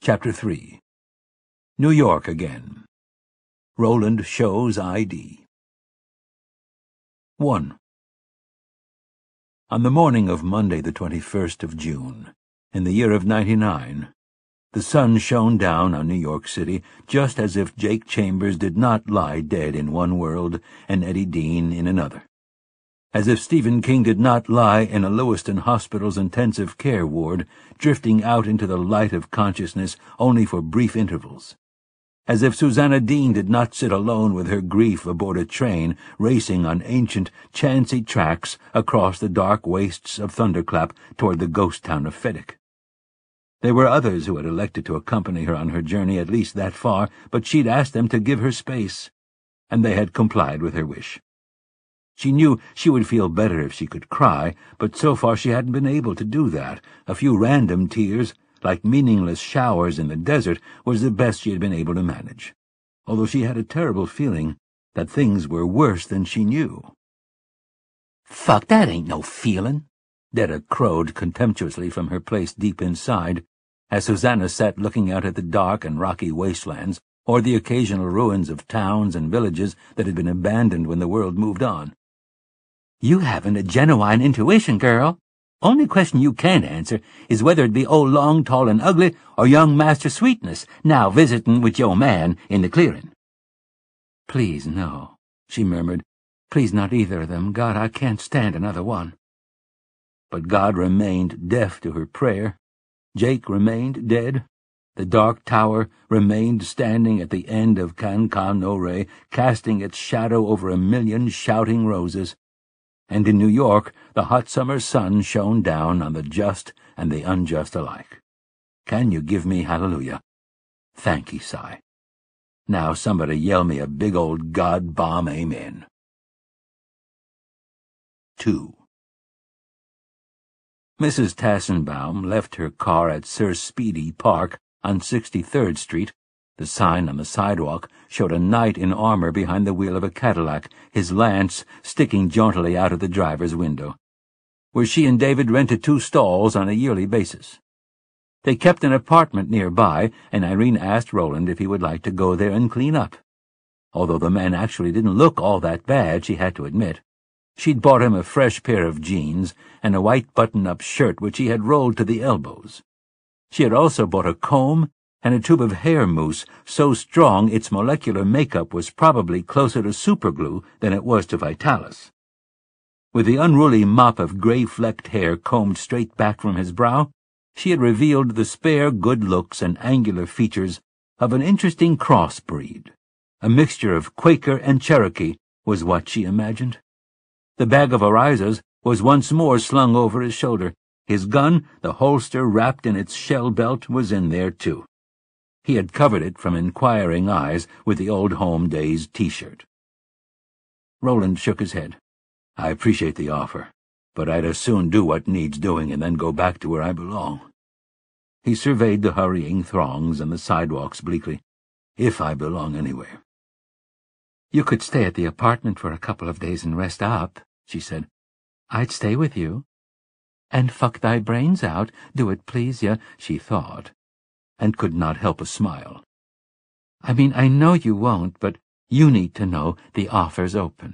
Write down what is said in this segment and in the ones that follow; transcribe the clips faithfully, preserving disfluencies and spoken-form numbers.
Chapter three. New York again. Roland shows I D. one. On the morning of Monday the twenty-first of June, in the year of ninety-nine, the sun shone down on New York City just as if Jake Chambers did not lie dead in one world and Eddie Dean in another. As if Stephen King did not lie in a Lewiston Hospital's intensive care ward, drifting out into the light of consciousness only for brief intervals. As if Susanna Dean did not sit alone with her grief aboard a train racing on ancient, chancy tracks across the dark wastes of Thunderclap toward the ghost town of Feddick. There were others who had elected to accompany her on her journey at least that far, but she'd asked them to give her space, and they had complied with her wish. She knew she would feel better if she could cry, but so far she hadn't been able to do that. A few random tears, like meaningless showers in the desert, was the best she had been able to manage, although she had a terrible feeling that things were worse than she knew. "Fuck, that ain't no feelin'," Detta crowed contemptuously from her place deep inside, as Susanna sat looking out at the dark and rocky wastelands, or the occasional ruins of towns and villages that had been abandoned when the world moved on. "You haven't a genuine intuition, girl. Only question you can't answer is whether it be old Long, Tall, and Ugly or young Master Sweetness, now visitin' with your man in the clearing." "Please, no," she murmured. "Please, not either of them. God, I can't stand another one." But God remained deaf to her prayer. Jake remained dead. The dark tower remained standing at the end of Can-Can-No-Re, casting its shadow over a million shouting roses. And in New York the hot summer sun shone down on the just and the unjust alike. Can you give me hallelujah? Thank ye, sigh. Now somebody yell me a big old God bomb amen. Two. Missus Tassenbaum left her car at Sir Speedy Park on sixty-third Street. The sign on the sidewalk showed a knight in armor behind the wheel of a Cadillac, his lance sticking jauntily out of the driver's window, where she and David rented two stalls on a yearly basis. They kept an apartment nearby, and Irene asked Roland if he would like to go there and clean up. Although the man actually didn't look all that bad, she had to admit. She'd bought him a fresh pair of jeans and a white button-up shirt which he had rolled to the elbows. She had also bought a comb and a tube of hair mousse so strong its molecular makeup was probably closer to superglue than it was to Vitalis. With the unruly mop of gray-flecked hair combed straight back from his brow, she had revealed the spare good looks and angular features of an interesting cross-breed. A mixture of Quaker and Cherokee was what she imagined. The bag of orizas was once more slung over his shoulder. His gun, the holster wrapped in its shell belt, was in there too. He had covered it from inquiring eyes with the Old Home Days T-shirt. Roland shook his head. "I appreciate the offer, but I'd as soon do what needs doing and then go back to where I belong." He surveyed the hurrying throngs and the sidewalks bleakly. "If I belong anywhere." "You could stay at the apartment for a couple of days and rest up," she said. "I'd stay with you." "And fuck thy brains out, do it please ya," she thought, and could not help a smile. "I mean, I know you won't, but you need to know the offer's open."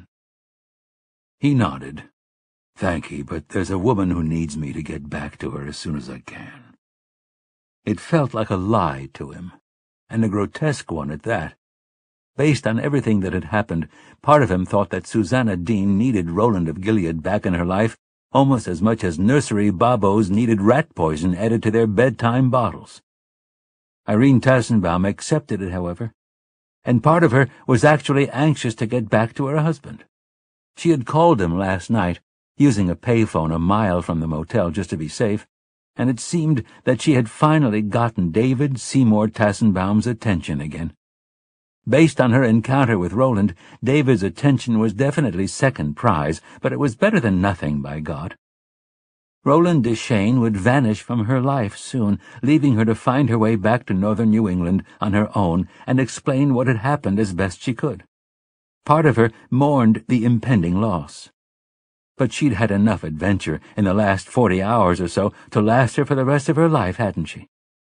He nodded. "Thank ye, but there's a woman who needs me to get back to her as soon as I can." It felt like a lie to him, and a grotesque one at that. Based on everything that had happened, part of him thought that Susanna Dean needed Roland of Gilead back in her life almost as much as nursery babos needed rat poison added to their bedtime bottles. Irene Tassenbaum accepted it, however, and part of her was actually anxious to get back to her husband. She had called him last night, using a payphone a mile from the motel just to be safe, and it seemed that she had finally gotten David Seymour Tassenbaum's attention again. Based on her encounter with Roland, David's attention was definitely second prize, but it was better than nothing, by God. Roland Deschain would vanish from her life soon, leaving her to find her way back to northern New England on her own and explain what had happened as best she could. Part of her mourned the impending loss. But she'd had enough adventure in the last forty hours or so to last her for the rest of her life, hadn't she?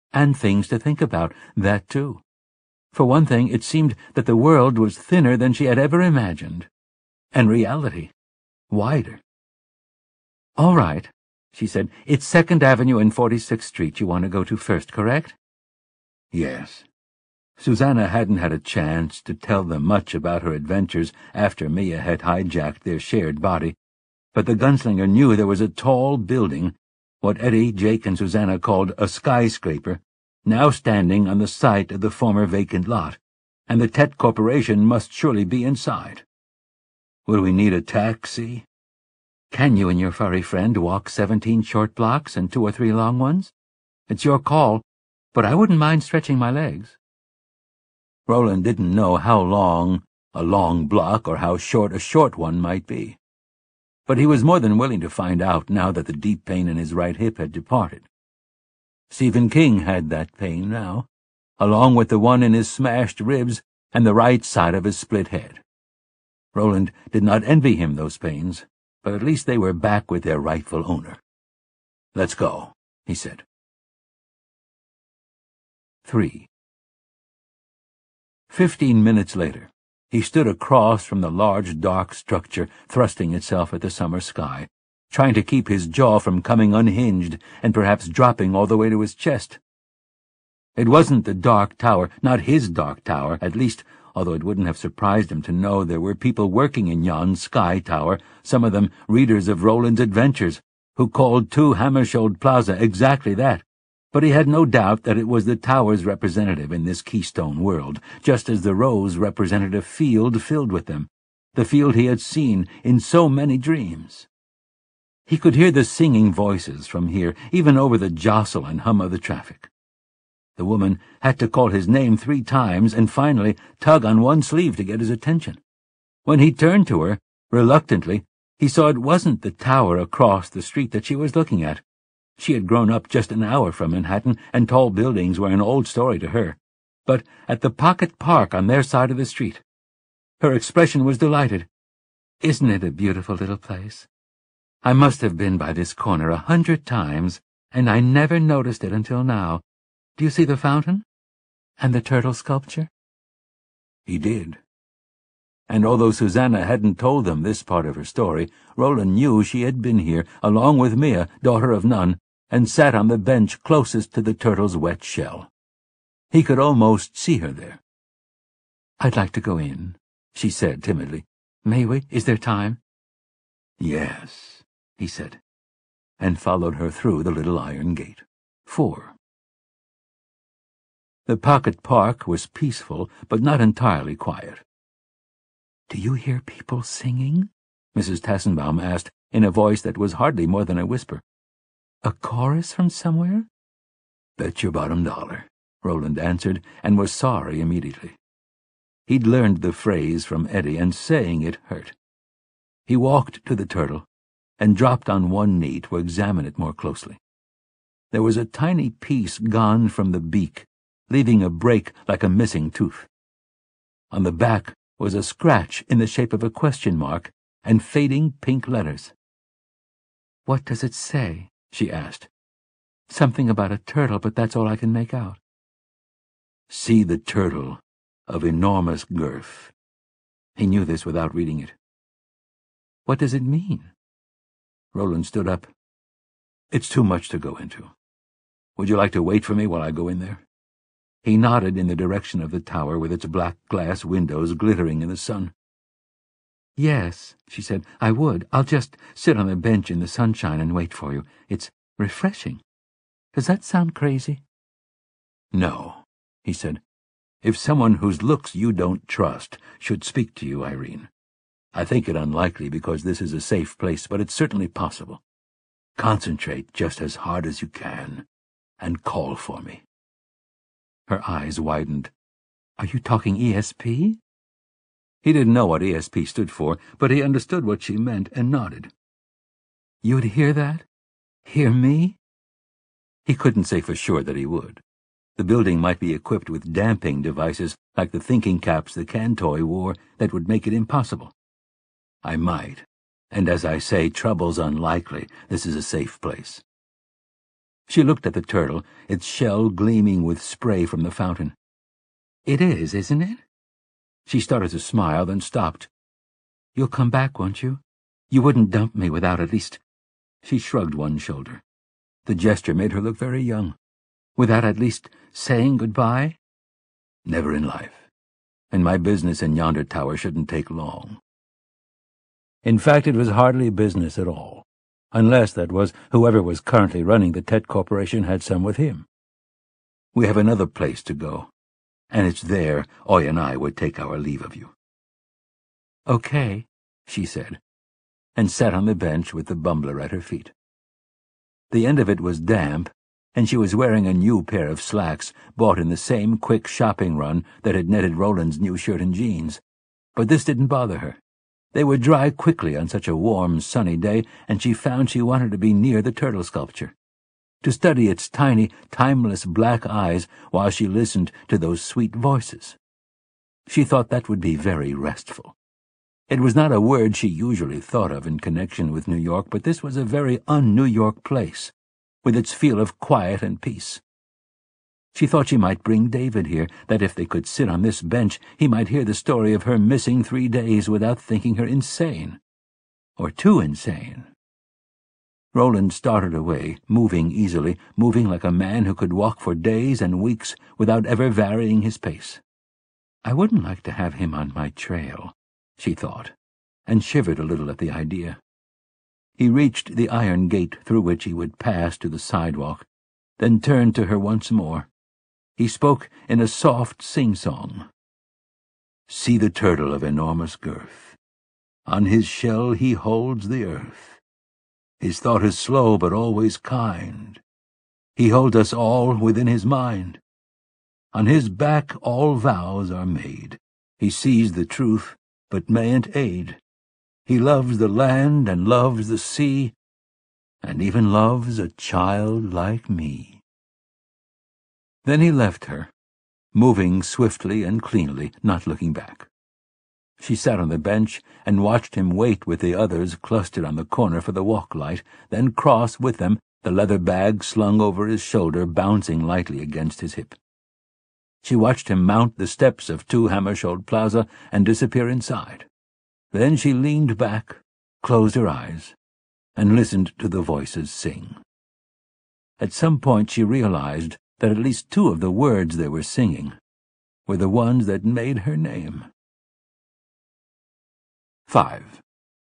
And things to think about, that too. For one thing, it seemed that the world was thinner than she had ever imagined, and reality wider. "All right," she said. "It's Second Avenue and forty-sixth Street you want to go to first, correct?" Yes. Susanna hadn't had a chance to tell them much about her adventures after Mia had hijacked their shared body, but the gunslinger knew there was a tall building, what Eddie, Jake, and Susanna called a skyscraper, now standing on the site of the former vacant lot, and the Tet Corporation must surely be inside. "Will we need a taxi?" "Can you and your furry friend walk seventeen short blocks and two or three long ones? It's your call, but I wouldn't mind stretching my legs." Roland didn't know how long a long block or how short a short one might be, but he was more than willing to find out now that the deep pain in his right hip had departed. Stephen King had that pain now, along with the one in his smashed ribs and the right side of his split head. Roland did not envy him those pains, but at least they were back with their rightful owner. "Let's go," he said. Three. Fifteen minutes later, he stood across from the large dark structure thrusting itself at the summer sky, trying to keep his jaw from coming unhinged and perhaps dropping all the way to his chest. It wasn't the dark tower, not his dark tower, at least, although it wouldn't have surprised him to know there were people working in yon sky tower, some of them readers of Roland's adventures, who called Two Hammersholt Plaza exactly that, but he had no doubt that it was the tower's representative in this Keystone world, just as the Rose represented a field filled with them, the field he had seen in so many dreams. He could hear the singing voices from here, even over the jostle and hum of the traffic. The woman had to call his name three times and finally tug on one sleeve to get his attention. When he turned to her, reluctantly, he saw it wasn't the tower across the street that she was looking at. She had grown up just an hour from Manhattan, and tall buildings were an old story to her, but at the Pocket Park on their side of the street. Her expression was delighted. "Isn't it a beautiful little place? I must have been by this corner a hundred times, and I never noticed it until now. Do you see the fountain? And the turtle sculpture?" He did. And although Susanna hadn't told them this part of her story, Roland knew she had been here, along with Mia, daughter of none, and sat on the bench closest to the turtle's wet shell. He could almost see her there. "I'd like to go in," she said timidly. "May we? Is there time?" "Yes," he said, and followed her through the little iron gate. Four. The Pocket Park was peaceful, but not entirely quiet. "Do you hear people singing?" Missus Tassenbaum asked, in a voice that was hardly more than a whisper. "A chorus from somewhere?" "Bet your bottom dollar," Roland answered, and was sorry immediately. He'd learned the phrase from Eddie, and saying it hurt. He walked to the turtle and dropped on one knee to examine it more closely. There was a tiny piece gone from the beak, leaving a break like a missing tooth. On the back was a scratch in the shape of a question mark and fading pink letters. "What does it say?" she asked. "Something about a turtle, but that's all I can make out." "See the turtle of enormous girth." He knew this without reading it. "What does it mean?" Roland stood up. "It's too much to go into. Would you like to wait for me while I go in there?" He nodded in the direction of the tower with its black glass windows glittering in the sun. "Yes," she said, "I would. I'll just sit on the bench in the sunshine and wait for you. It's refreshing. Does that sound crazy?" "No," he said. "If someone whose looks you don't trust should speak to you, Irene, I think it unlikely because this is a safe place, but it's certainly possible. Concentrate just as hard as you can and call for me." Her eyes widened. "Are you talking E S P?" He didn't know what E S P stood for, but he understood what she meant and nodded. "You'd hear that? Hear me?" He couldn't say for sure that he would. The building might be equipped with damping devices like the thinking caps the Cantoy wore that would make it impossible. "I might, and as I say, trouble's unlikely. This is a safe place." She looked at the turtle, its shell gleaming with spray from the fountain. "It is, isn't it?" She started to smile, then stopped. "You'll come back, won't you? You wouldn't dump me without at least—" She shrugged one shoulder. The gesture made her look very young. "Without at least saying goodbye?" "Never in life. And my business in yonder tower shouldn't take long." In fact, it was hardly business at all, unless, that was, whoever was currently running the Tet Corporation had some with him. "We have another place to go, and it's there Oy and I would take our leave of you." "Okay," she said, and sat on the bench with the bumbler at her feet. The end of it was damp, and she was wearing a new pair of slacks bought in the same quick shopping run that had netted Roland's new shirt and jeans. But this didn't bother her. They would dry quickly on such a warm, sunny day, and she found she wanted to be near the turtle sculpture, to study its tiny, timeless black eyes while she listened to those sweet voices. She thought that would be very restful. It was not a word she usually thought of in connection with New York, but this was a very un-New York place, with its feel of quiet and peace. She thought she might bring David here, that if they could sit on this bench, he might hear the story of her missing three days without thinking her insane. Or too insane. Roland started away, moving easily, moving like a man who could walk for days and weeks without ever varying his pace. "I wouldn't like to have him on my trail," she thought, and shivered a little at the idea. He reached the iron gate through which he would pass to the sidewalk, then turned to her once more. He spoke in a soft sing-song. "See the turtle of enormous girth. On his shell he holds the earth. His thought is slow but always kind. He holds us all within his mind. On his back all vows are made. He sees the truth but mayn't aid. He loves the land and loves the sea, and even loves a child like me." Then he left her, moving swiftly and cleanly, not looking back. She sat on the bench and watched him wait with the others clustered on the corner for the walk light, then cross with them, the leather bag slung over his shoulder bouncing lightly against his hip. She watched him mount the steps of Two Hammersholt Plaza and disappear inside. Then she leaned back, closed her eyes, and listened to the voices sing. At some point she realized that at least two of the words they were singing were the ones that made her name. Five.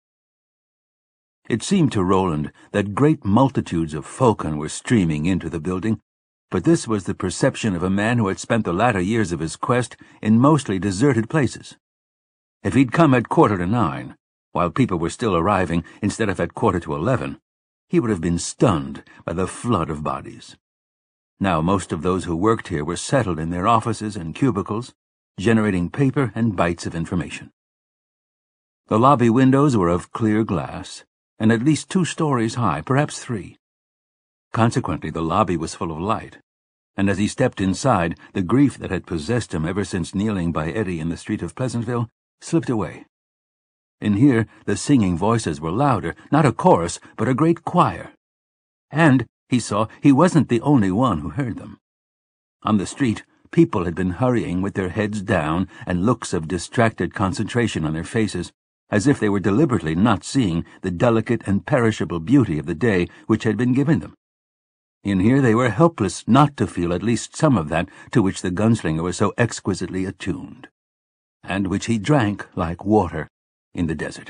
It seemed to Roland that great multitudes of Falcon were streaming into the building, but this was the perception of a man who had spent the latter years of his quest in mostly deserted places. If he'd come at quarter to nine, while people were still arriving, instead of at quarter to eleven, he would have been stunned by the flood of bodies. Now most of those who worked here were settled in their offices and cubicles, generating paper and bites of information. The lobby windows were of clear glass, and at least two stories high, perhaps three. Consequently, the lobby was full of light, and as he stepped inside, the grief that had possessed him ever since kneeling by Eddie in the street of Pleasantville slipped away. In here, the singing voices were louder, not a chorus, but a great choir. And, he saw, he wasn't the only one who heard them. On the street, people had been hurrying with their heads down and looks of distracted concentration on their faces, as if they were deliberately not seeing the delicate and perishable beauty of the day which had been given them. In here they were helpless not to feel at least some of that to which the gunslinger was so exquisitely attuned, and which he drank like water in the desert.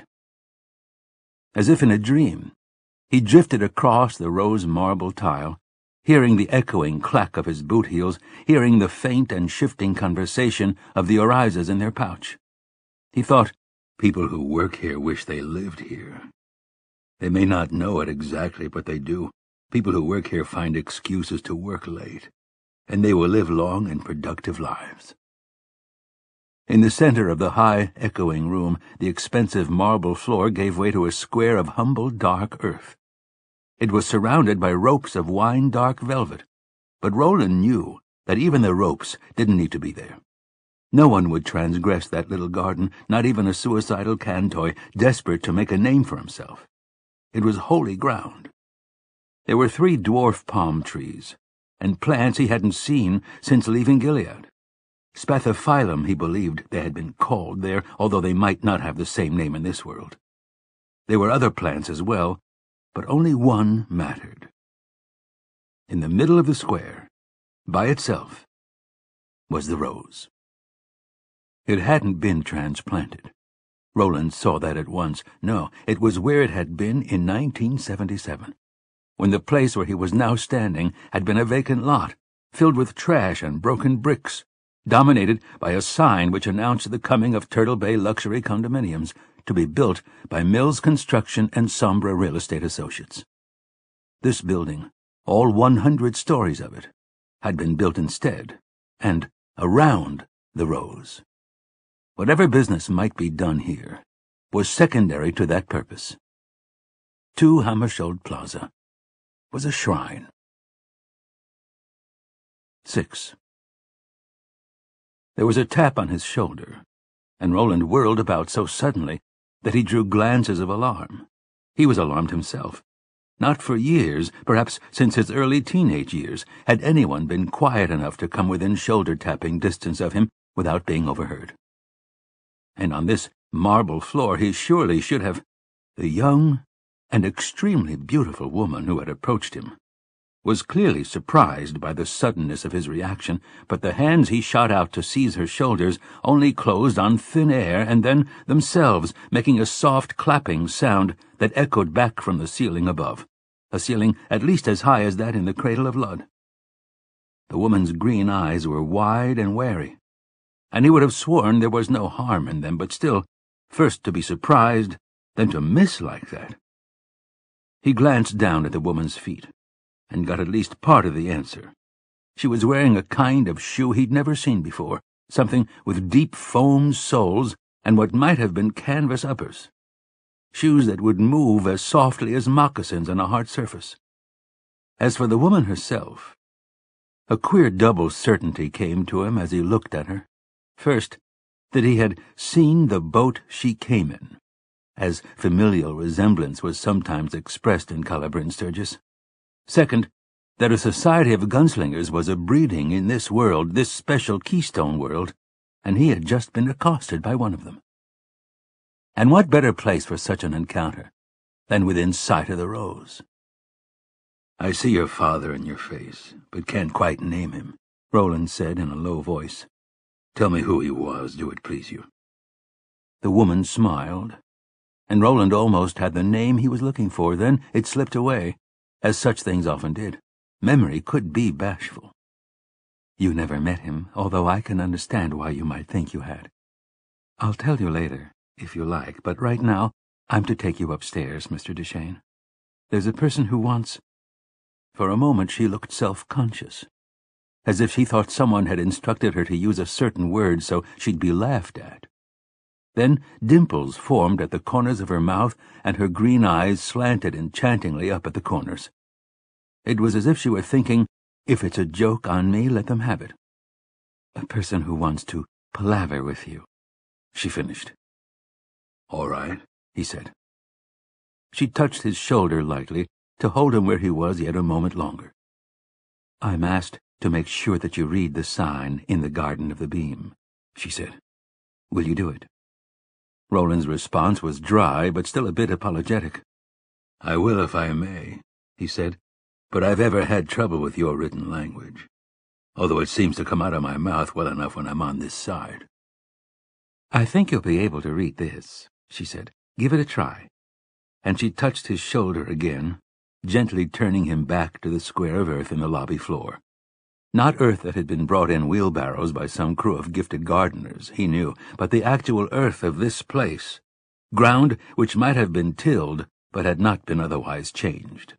As if in a dream, he drifted across the rose marble tile, hearing the echoing clack of his boot heels, hearing the faint and shifting conversation of the orizas in their pouch. He thought, people who work here wish they lived here. They may not know it exactly, but they do. People who work here find excuses to work late, and they will live long and productive lives. In the center of the high, echoing room, the expensive marble floor gave way to a square of humble, dark earth. It was surrounded by ropes of wine-dark velvet, but Roland knew that even the ropes didn't need to be there. No one would transgress that little garden, not even a suicidal Cantoy desperate to make a name for himself. It was holy ground. There were three dwarf palm trees, and plants he hadn't seen since leaving Gilead. Spathiphyllum, he believed they had been called there, although they might not have the same name in this world. There were other plants as well, but only one mattered. In the middle of the square, by itself, was the rose. It hadn't been transplanted. Roland saw that at once. No, it was where it had been in nineteen seventy-seven, when the place where he was now standing had been a vacant lot, filled with trash and broken bricks, dominated by a sign which announced the coming of Turtle Bay luxury condominiums, to be built by Mills Construction and Sombra Real Estate Associates. This building, all one hundred stories of it, had been built instead, and around the rose. Whatever business might be done here was secondary to that purpose. To Hammersholt Plaza was a shrine. Six. There was a tap on his shoulder, and Roland whirled about so suddenly that he drew glances of alarm. He was alarmed himself. Not for years, perhaps since his early teenage years, had anyone been quiet enough to come within shoulder-tapping distance of him without being overheard. And on this marble floor he surely should have— The young and extremely beautiful woman who had approached him was clearly surprised by the suddenness of his reaction, but the hands he shot out to seize her shoulders only closed on thin air and then themselves, making a soft clapping sound that echoed back from the ceiling above, a ceiling at least as high as that in the Cradle of Lud. The woman's green eyes were wide and wary, and he would have sworn there was no harm in them, but still, first to be surprised, then to miss like that. He glanced down at the woman's feet, and got at least part of the answer. She was wearing a kind of shoe he'd never seen before, something with deep foam soles and what might have been canvas uppers. Shoes that would move as softly as moccasins on a hard surface. As for the woman herself, a queer double certainty came to him as he looked at her. First, that he had seen the boat she came in, as familial resemblance was sometimes expressed in Culebrin Sturgis. Second, that a society of gunslingers was a breeding in this world, this special Keystone world, and he had just been accosted by one of them. And what better place for such an encounter than within sight of the rose? "I see your father in your face, but can't quite name him," Roland said in a low voice. "Tell me who he was, do it please you." The woman smiled, and Roland almost had the name he was looking for. Then it slipped away, as such things often did. Memory could be bashful. "You never met him, although I can understand why you might think you had. I'll tell you later, if you like, but right now I'm to take you upstairs, Mister Duchesne. There's a person who wants—" For a moment she looked self-conscious, as if she thought someone had instructed her to use a certain word so she'd be laughed at. Then dimples formed at the corners of her mouth, and her green eyes slanted enchantingly up at the corners. It was as if she were thinking, if it's a joke on me, let them have it. "A person who wants to palaver with you," she finished. "All right," he said. She touched his shoulder lightly, to hold him where he was yet a moment longer. "I'm asked to make sure that you read the sign in the Garden of the Beam," she said. "Will you do it?" Roland's response was dry, but still a bit apologetic. "I will if I may," he said, "but I've ever had trouble with your written language, although it seems to come out of my mouth well enough when I'm on this side." "I think you'll be able to read this," she said. "Give it a try." And she touched his shoulder again, gently turning him back to the square of earth in the lobby floor. Not earth that had been brought in wheelbarrows by some crew of gifted gardeners, he knew, but the actual earth of this place, ground which might have been tilled but had not been otherwise changed.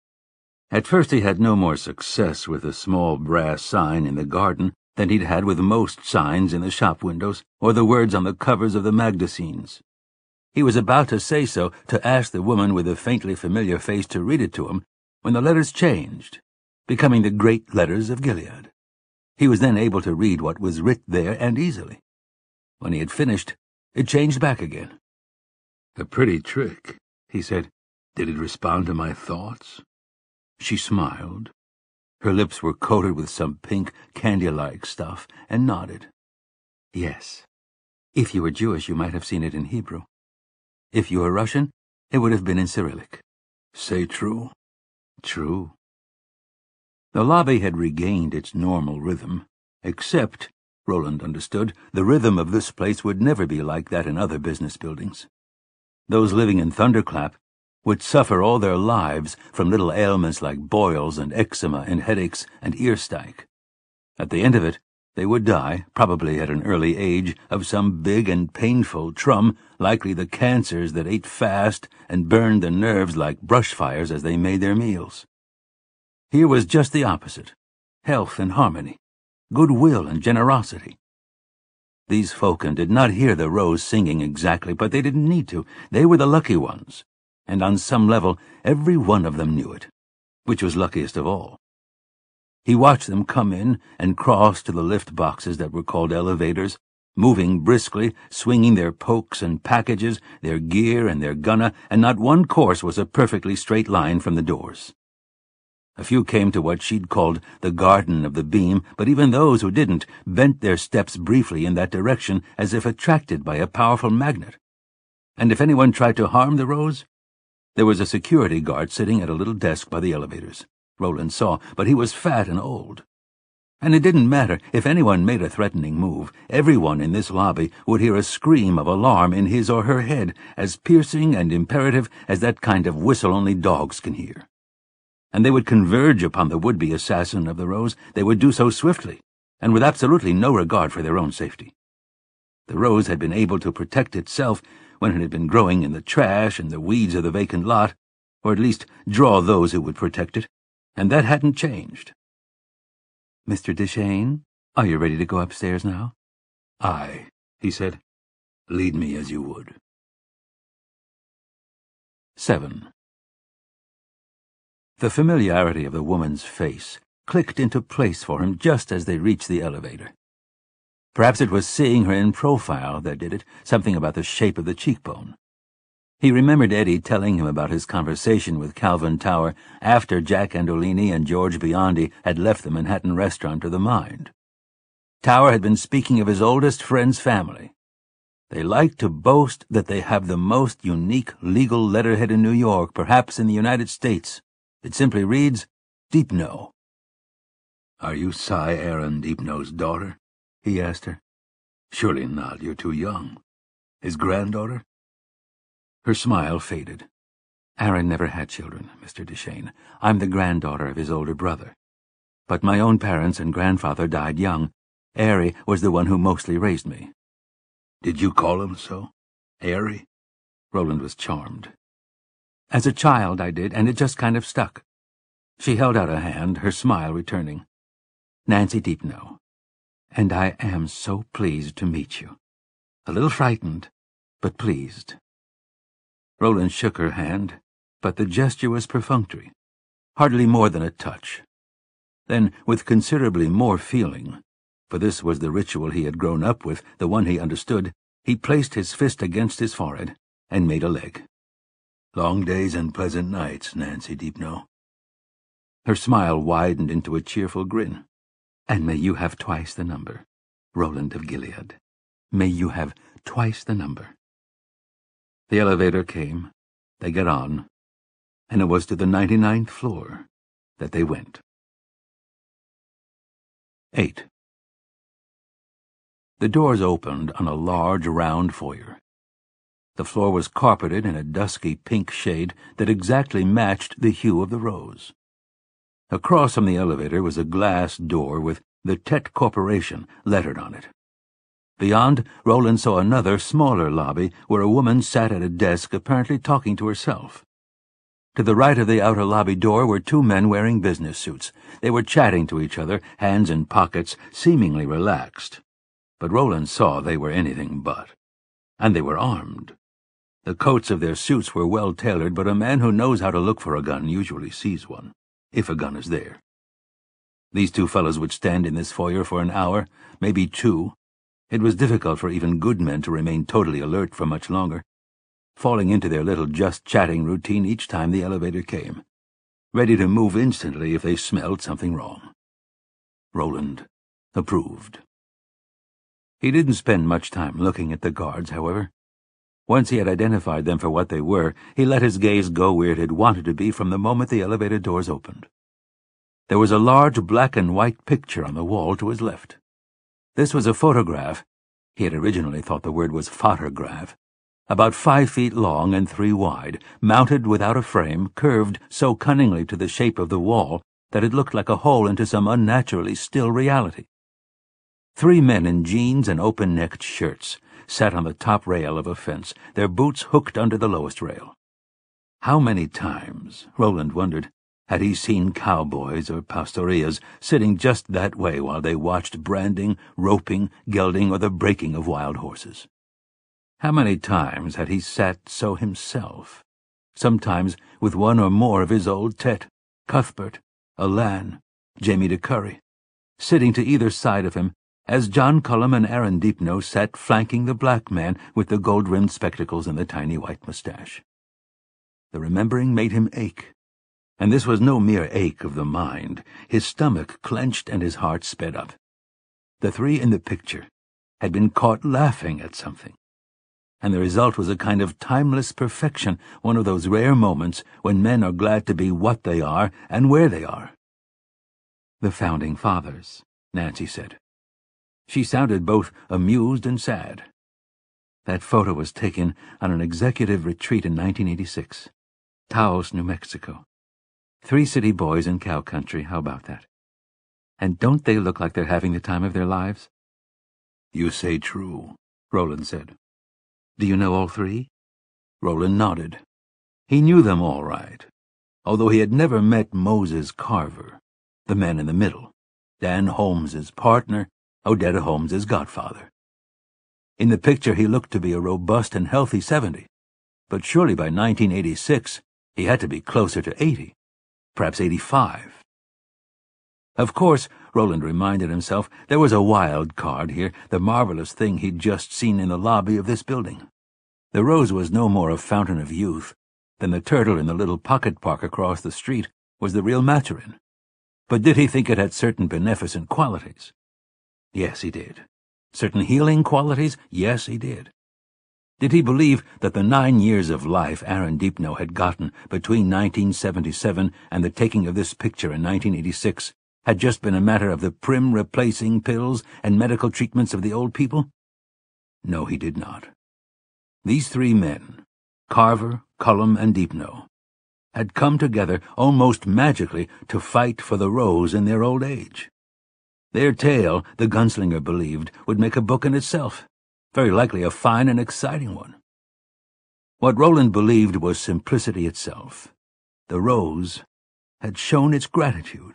At first he had no more success with the small brass sign in the garden than he'd had with most signs in the shop windows or the words on the covers of the magazines. He was about to say so, to ask the woman with the faintly familiar face to read it to him, when the letters changed, becoming the great letters of Gilead. He was then able to read what was writ there, and easily. When he had finished, it changed back again. "A pretty trick," he said. "Did it respond to my thoughts?" She smiled. Her lips were coated with some pink, candy-like stuff, and nodded. Yes. If you were Jewish, you might have seen it in Hebrew. If you were Russian, it would have been in Cyrillic. Say true? True. The lobby had regained its normal rhythm, except, Roland understood, the rhythm of this place would never be like that in other business buildings. Those living in Thunderclap would suffer all their lives from little ailments like boils and eczema and headaches and ear-stike. At the end of it, they would die, probably at an early age, of some big and painful trum, likely the cancers that ate fast and burned the nerves like brush fires as they made their meals. Here was just the opposite: health and harmony, goodwill and generosity. These Falcon did not hear the Rose singing exactly, but they didn't need to. They were the lucky ones, and on some level every one of them knew it, which was luckiest of all. He watched them come in and cross to the lift boxes that were called elevators, moving briskly, swinging their pokes and packages, their gear and their gunna, and not one course was a perfectly straight line from the doors. A few came to what she'd called the Garden of the Beam, but even those who didn't bent their steps briefly in that direction as if attracted by a powerful magnet. And if anyone tried to harm the Rose, there was a security guard sitting at a little desk by the elevators. Roland saw, but he was fat and old. And it didn't matter if anyone made a threatening move. Everyone in this lobby would hear a scream of alarm in his or her head, as piercing and imperative as that kind of whistle only dogs can hear. And they would converge upon the would-be assassin of the Rose. They would do so swiftly, and with absolutely no regard for their own safety. The Rose had been able to protect itself when it had been growing in the trash and the weeds of the vacant lot, or at least draw those who would protect it, and that hadn't changed. Mister Deshane, are you ready to go upstairs now? Aye, he said. Lead me as you would. Seven. The familiarity of the woman's face clicked into place for him just as they reached the elevator. Perhaps it was seeing her in profile that did it, something about the shape of the cheekbone. He remembered Eddie telling him about his conversation with Calvin Tower after Jack Andolini and George Biondi had left the Manhattan restaurant to the Mind. Tower had been speaking of his oldest friend's family. They like to boast that they have the most unique legal letterhead in New York, perhaps in the United States. It simply reads, Deepno. Are you Cy Aaron Deepno's daughter? He asked her. Surely not, you're too young. His granddaughter? Her smile faded. Aaron never had children, Mister Deshane. I'm the granddaughter of his older brother. But my own parents and grandfather died young. Airy was the one who mostly raised me. Did you call him so? Airy? Roland was charmed. As a child I did, and it just kind of stuck. She held out a hand, her smile returning. Nancy Deepno. And I am so pleased to meet you. A little frightened, but pleased. Roland shook her hand, but the gesture was perfunctory, hardly more than a touch. Then, with considerably more feeling, for this was the ritual he had grown up with, the one he understood, he placed his fist against his forehead and made a leg. Long days and pleasant nights, Nancy Deepno. Her smile widened into a cheerful grin. And may you have twice the number, Roland of Gilead. May you have twice the number. The elevator came, they got on, and it was to the ninety-ninth floor that they went. Eight. The doors opened on a large round foyer. The floor was carpeted in a dusky pink shade that exactly matched the hue of the rose. Across from the elevator was a glass door with the Tet Corporation lettered on it. Beyond, Roland saw another, smaller lobby where a woman sat at a desk apparently talking to herself. To the right of the outer lobby door were two men wearing business suits. They were chatting to each other, hands in pockets, seemingly relaxed. But Roland saw they were anything but. And they were armed. The coats of their suits were well tailored, but a man who knows how to look for a gun usually sees one, if a gun is there. These two fellows would stand in this foyer for an hour, maybe two. It was difficult for even good men to remain totally alert for much longer, falling into their little just-chatting routine each time the elevator came. ready to move instantly if they smelled something wrong. Roland approved. He didn't spend much time looking at the guards, however. Once he had identified them for what they were, he let his gaze go where it had wanted to be from the moment the elevator doors opened. There was a large black and white picture on the wall to his left. This was a photograph. He had originally thought the word was photograph. About five feet long and three wide, mounted without a frame, curved so cunningly to the shape of the wall that it looked like a hole into some unnaturally still reality. Three men in jeans and open-necked shirts sat on the top rail of a fence, their boots hooked under the lowest rail. How many times, Roland wondered, had he seen cowboys or pastorias sitting just that way while they watched branding, roping, gelding, or the breaking of wild horses? How many times had he sat so himself, sometimes with one or more of his old Tet, Cuthbert, Alan, Jamie de Curry, sitting to either side of him, as John Cullum and Aaron Deepno sat flanking the black man with the gold-rimmed spectacles and the tiny white mustache. The remembering made him ache, and this was no mere ache of the mind. His stomach clenched and his heart sped up. The three in the picture had been caught laughing at something, and the result was a kind of timeless perfection, one of those rare moments when men are glad to be what they are and where they are. "The Founding Fathers," Nancy said. She sounded both amused and sad. That photo was taken on an executive retreat in nineteen eighty-six. Taos, New Mexico. Three city boys in cow country, how about that? And don't they look like they're having the time of their lives? "You say true," Roland said. "Do you know all three?" Roland nodded. He knew them all right, although he had never met Moses Carver, the man in the middle, Dan Holmes's partner, Odetta Holmes's godfather. In the picture he looked to be a robust and healthy seventy, but surely by nineteen eighty-six he had to be closer to eighty, perhaps eighty-five. Of course, Roland reminded himself, there was a wild card here, the marvelous thing he'd just seen in the lobby of this building. The rose was no more a fountain of youth than the turtle in the little pocket park across the street was the real Maturin. But did he think it had certain beneficent qualities? Yes, he did. Certain healing qualities? Yes, he did. Did he believe that the nine years of life Aaron Deepno had gotten between nineteen seventy-seven and the taking of this picture in nineteen eighty-six had just been a matter of the prim replacing pills and medical treatments of the old people? No, he did not. These three men, Carver, Cullum, and Deepno, had come together almost magically to fight for the rose in their old age. Their tale, the gunslinger believed, would make a book in itself, very likely a fine and exciting one. What Roland believed was simplicity itself. The rose had shown its gratitude.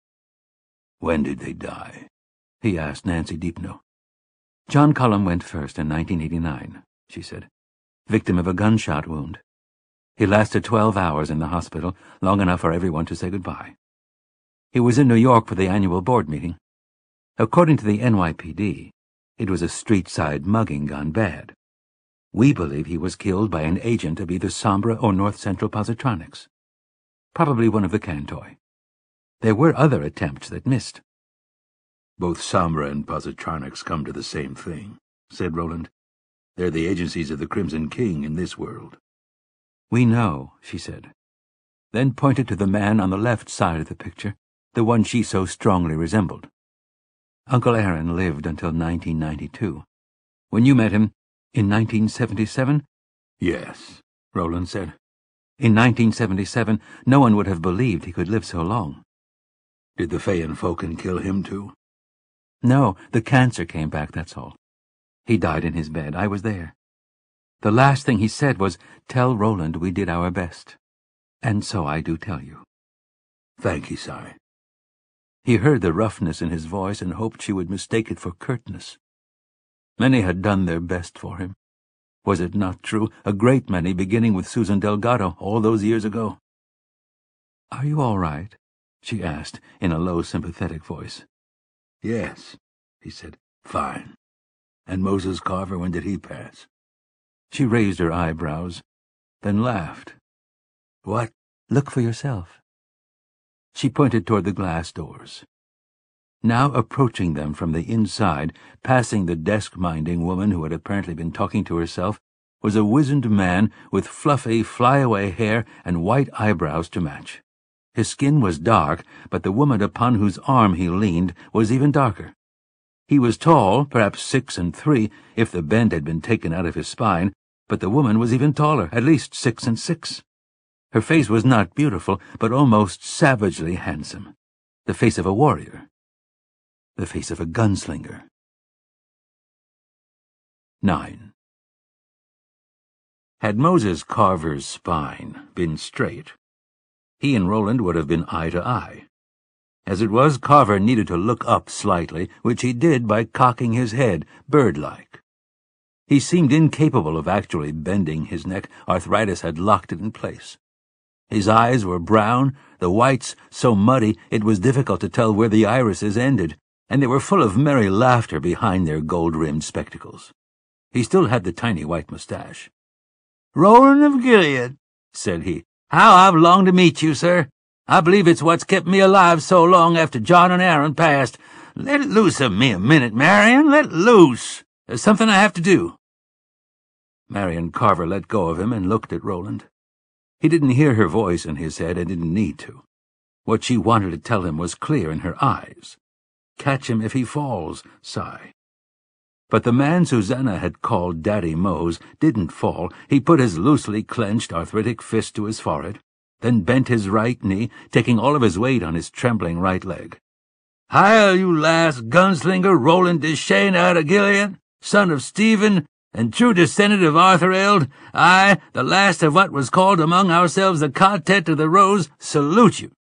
"When did they die?" he asked Nancy Deepno. "John Cullum went first in nineteen eighty-nine, she said, "victim of a gunshot wound. He lasted twelve hours in the hospital, long enough for everyone to say goodbye. He was in New York for the annual board meeting. According to the N Y P D, it was a street-side mugging gone bad. We believe he was killed by an agent of either Sombra or North Central Positronics. Probably one of the Cantoi. There were other attempts that missed." "Both Sombra and Positronics come to the same thing," said Roland. "They're the agencies of the Crimson King in this world." "We know," she said, then pointed to the man on the left side of the picture, the one she so strongly resembled. "Uncle Aaron lived until nineteen ninety-two. When you met him, in nineteen seventy-seven? "Yes," Roland said. "In nineteen seventy-seven, no one would have believed he could live so long." "Did the Feyenfoken kill him too?" "No, the cancer came back, that's all. He died in his bed. I was there. The last thing he said was, 'Tell Roland we did our best.' And so I do tell you." "Thank you, Si." He heard the roughness in his voice and hoped she would mistake it for curtness. Many had done their best for him. Was it not true? A great many, beginning with Susan Delgado all those years ago. "Are you all right?" she asked in a low, sympathetic voice. "Yes," he said. "Fine. And Moses Carver, when did he pass?" She raised her eyebrows, then laughed. "What?" "Look for yourself." She pointed toward the glass doors. Now approaching them from the inside, passing the desk-minding woman who had apparently been talking to herself, was a wizened man with fluffy, flyaway hair and white eyebrows to match. His skin was dark, but the woman upon whose arm he leaned was even darker. He was tall, perhaps six and three, if the bend had been taken out of his spine, but the woman was even taller, at least six and six. Her face was not beautiful, but almost savagely handsome. The face of a warrior. The face of a gunslinger. Nine. Had Moses Carver's spine been straight, he and Roland would have been eye to eye. As it was, Carver needed to look up slightly, which he did by cocking his head, bird-like. He seemed incapable of actually bending his neck. Arthritis had locked it in place. His eyes were brown, the whites so muddy it was difficult to tell where the irises ended, and they were full of merry laughter behind their gold-rimmed spectacles. He still had the tiny white mustache. "Roland of Gilead," said he. "How I've longed to meet you, sir. I believe it's what's kept me alive so long after John and Aaron passed. Let it loose of me a minute, Marion. Let it loose. There's something I have to do." Marion Carver let go of him and looked at Roland. He didn't hear her voice in his head and didn't need to. What she wanted to tell him was clear in her eyes. "Catch him if he falls," sigh. But the man Susanna had called Daddy Mose didn't fall. He put his loosely clenched, arthritic fist to his forehead, then bent his right knee, taking all of his weight on his trembling right leg. "Hail, you last gunslinger, Roland Deschain out of Gilead, son of Stephen, and true descendant of Arthur Eld, I, the last of what was called among ourselves the Quartet of the Rose, salute you."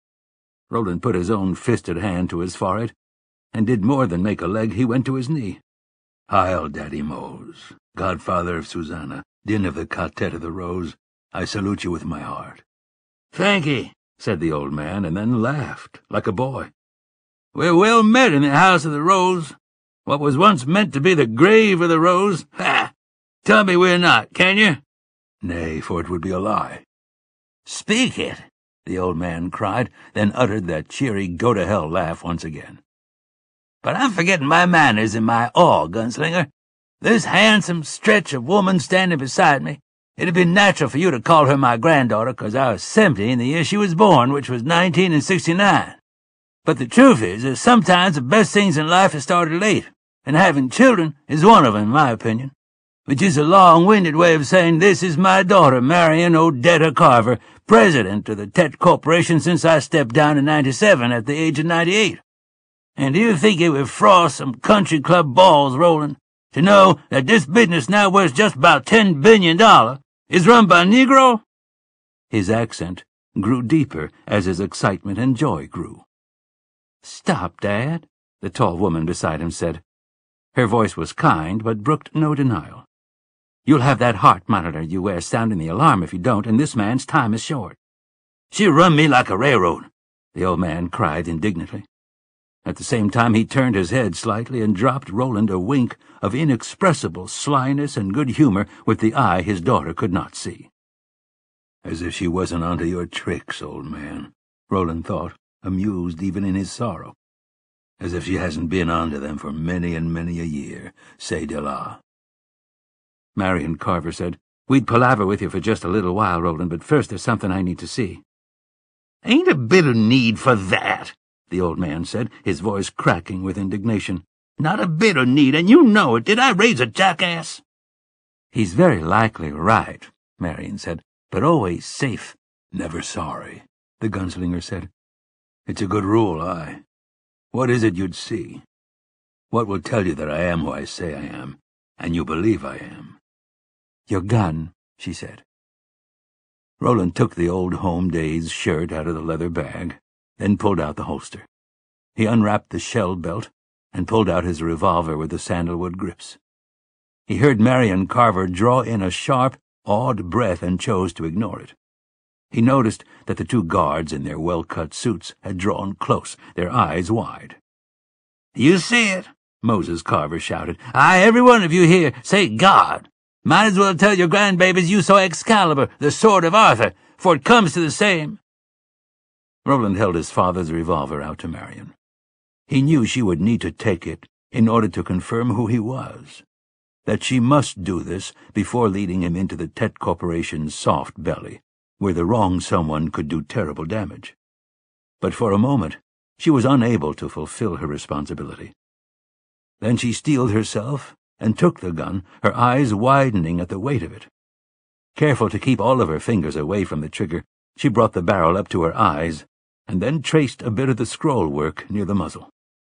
Roland put his own fisted hand to his forehead, and did more than make a leg. He went to his knee. "Hail, Daddy Mose, godfather of Susanna, din of the Quartet of the Rose, I salute you with my heart." "Thankee," said the old man, and then laughed, like a boy. "We're well met in the House of the Rose. What was once meant to be the grave of the Rose. Ha! Tell me we're not, can you?" "Nay, for it would be a lie." "Speak it," the old man cried, then uttered that cheery go-to-hell laugh once again. "But I'm forgetting my manners in my awe, gunslinger. This handsome stretch of woman standing beside me, it'd be natural for you to call her my granddaughter, 'cause I was seventy in the year she was born, which was nineteen and sixty-nine. But the truth is that sometimes the best things in life are started late, and having children is one of them, in my opinion, which is a long-winded way of saying this is my daughter, Marion Odetta Carver, president of the Tet Corporation since I stepped down in ninety-seven at the age of ninety-eight. And do you think it would frost some country club balls, Roland, to know that this business now worth just about ten billion dollars is run by a Negro?" His accent grew deeper as his excitement and joy grew. "Stop, Dad," the tall woman beside him said. Her voice was kind, but brooked no denial. "You'll have that heart monitor you wear sounding the alarm if you don't, and this man's time is short." "She'll run me like a railroad," the old man cried indignantly. At the same time he turned his head slightly and dropped Roland a wink of inexpressible slyness and good humor with the eye his daughter could not see. "As if she wasn't onto your tricks, old man," Roland thought, amused even in his sorrow. "As if she hasn't been onto them for many and many a year, say de la." Marion Carver said, "We'd palaver with you for just a little while, Roland, but first there's something I need to see." "Ain't a bit of need for that," the old man said, his voice cracking with indignation. "Not a bit of need, and you know it. Did I raise a jackass?" "He's very likely right," Marion said, "but always safe." "Never sorry," the gunslinger said. "It's a good rule, aye. What is it you'd see? What will tell you that I am who I say I am, and you believe I am?" "Your gun," she said. Roland took the old home days shirt out of the leather bag, then pulled out the holster. He unwrapped the shell belt and pulled out his revolver with the sandalwood grips. He heard Marion Carver draw in a sharp, awed breath and chose to ignore it. He noticed that the two guards in their well-cut suits had drawn close, their eyes wide. "You see it," Moses Carver shouted. "Aye, every one of you here, say God. Might as well tell your grandbabies you saw Excalibur, the sword of Arthur, for it comes to the same." Roland held his father's revolver out to Marion. He knew she would need to take it in order to confirm who he was, that she must do this before leading him into the Tet Corporation's soft belly, where the wrong someone could do terrible damage. But for a moment, she was unable to fulfill her responsibility. Then she steeled herself and took the gun, her eyes widening at the weight of it. Careful to keep all of her fingers away from the trigger, she brought the barrel up to her eyes and then traced a bit of the scroll work near the muzzle.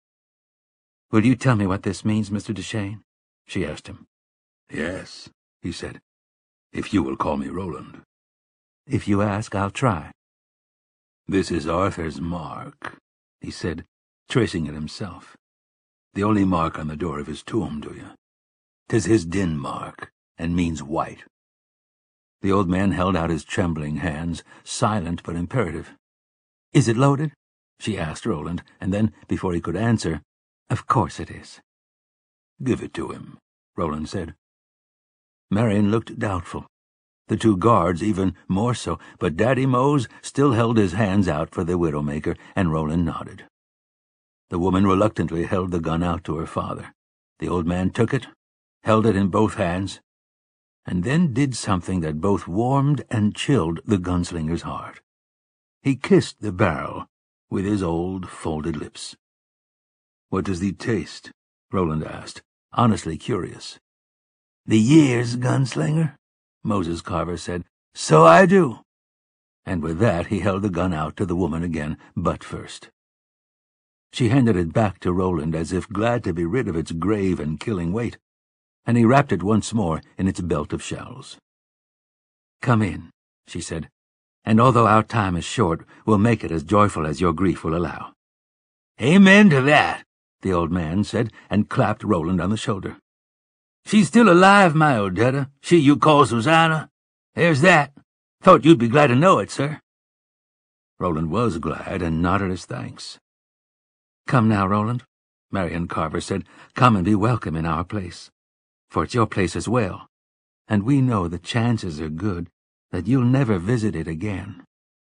"Will you tell me what this means, Mister Duchesne?" she asked him. "Yes," he said, "if you will call me Roland." "If you ask, I'll try." "This is Arthur's mark," he said, tracing it himself. "The only mark on the door of his tomb, do you? 'Tis his din mark, and means white." The old man held out his trembling hands, silent but imperative. "Is it loaded?" she asked Roland, and then, before he could answer, "Of course it is." "Give it to him," Roland said. Marion looked doubtful. The two guards even more so, but Daddy Mose still held his hands out for the Widowmaker, and Roland nodded. The woman reluctantly held the gun out to her father. The old man took it, held it in both hands, and then did something that both warmed and chilled the gunslinger's heart. He kissed the barrel with his old, folded lips. "What does he taste?" Roland asked, honestly curious. "The years, gunslinger," Moses Carver said. "So I do." And with that he held the gun out to the woman again, butt first. She handed it back to Roland as if glad to be rid of its grave and killing weight, and he wrapped it once more in its belt of shells. "Come in," she said, "and although our time is short, we'll make it as joyful as your grief will allow." "Amen to that," the old man said, and clapped Roland on the shoulder. "She's still alive, my Odetta, she you call Susanna. There's that. Thought you'd be glad to know it, sir." Roland was glad and nodded his thanks. "Come now, Roland," Marion Carver said. "Come and be welcome in our place, for it's your place as well, and we know the chances are good that you'll never visit it again."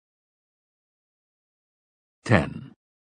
Ten.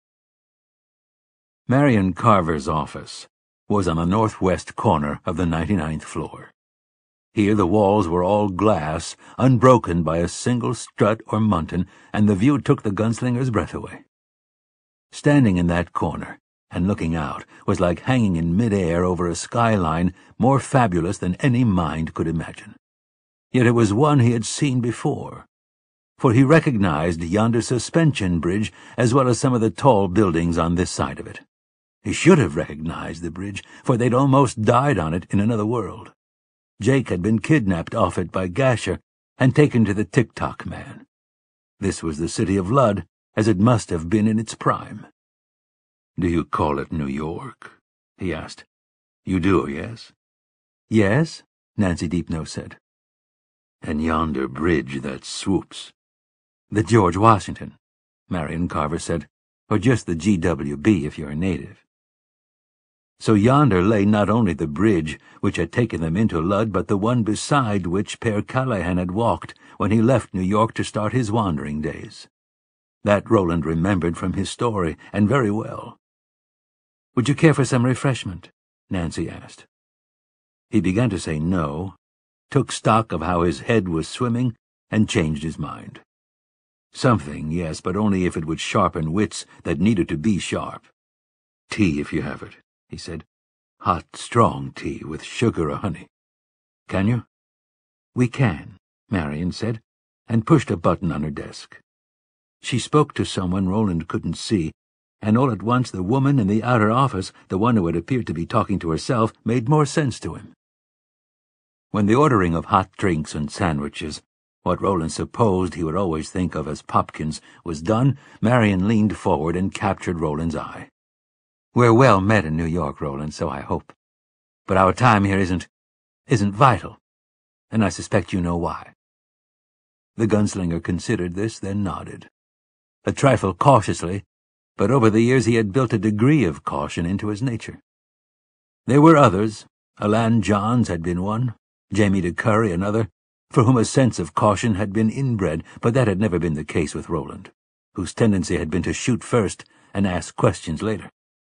Marion Carver's office was on the northwest corner of the ninety-ninth floor. Here the walls were all glass, unbroken by a single strut or muntin, and the view took the gunslinger's breath away. Standing in that corner and looking out was like hanging in mid-air over a skyline more fabulous than any mind could imagine. Yet it was one he had seen before, for he recognized yonder suspension bridge as well as some of the tall buildings on this side of it. He should have recognized the bridge, for they'd almost died on it in another world. Jake had been kidnapped off it by Gasher and taken to the Tick-Tock Man. This was the city of Ludd, as it must have been in its prime. "Do you call it New York?" he asked. "You do, yes?" "Yes," Nancy Deepnose said. "And yonder bridge that swoops?" "The George Washington," Marion Carver said, "or just the G W B if you're a native." So yonder lay not only the bridge which had taken them into Ludd, but the one beside which Père Callahan had walked when he left New York to start his wandering days. That Roland remembered from his story, and very well. "Would you care for some refreshment?" Nancy asked. He began to say no, took stock of how his head was swimming, and changed his mind. Something, yes, but only if it would sharpen wits that needed to be sharp. "Tea, if you have it," he said. "Hot, strong tea with sugar or honey. Can you?" "We can," Marion said, and pushed a button on her desk. She spoke to someone Roland couldn't see, and all at once the woman in the outer office, the one who had appeared to be talking to herself, made more sense to him. When the ordering of hot drinks and sandwiches, what Roland supposed he would always think of as popkins, was done, Marion leaned forward and captured Roland's eye. "We're well met in New York, Roland, so I hope. But our time here isn't, isn't vital, and I suspect you know why." The gunslinger considered this, then nodded. A trifle cautiously, but over the years he had built a degree of caution into his nature. There were others. Alan Johns had been one, Jamie de Curry another, for whom a sense of caution had been inbred, but that had never been the case with Roland, whose tendency had been to shoot first and ask questions later.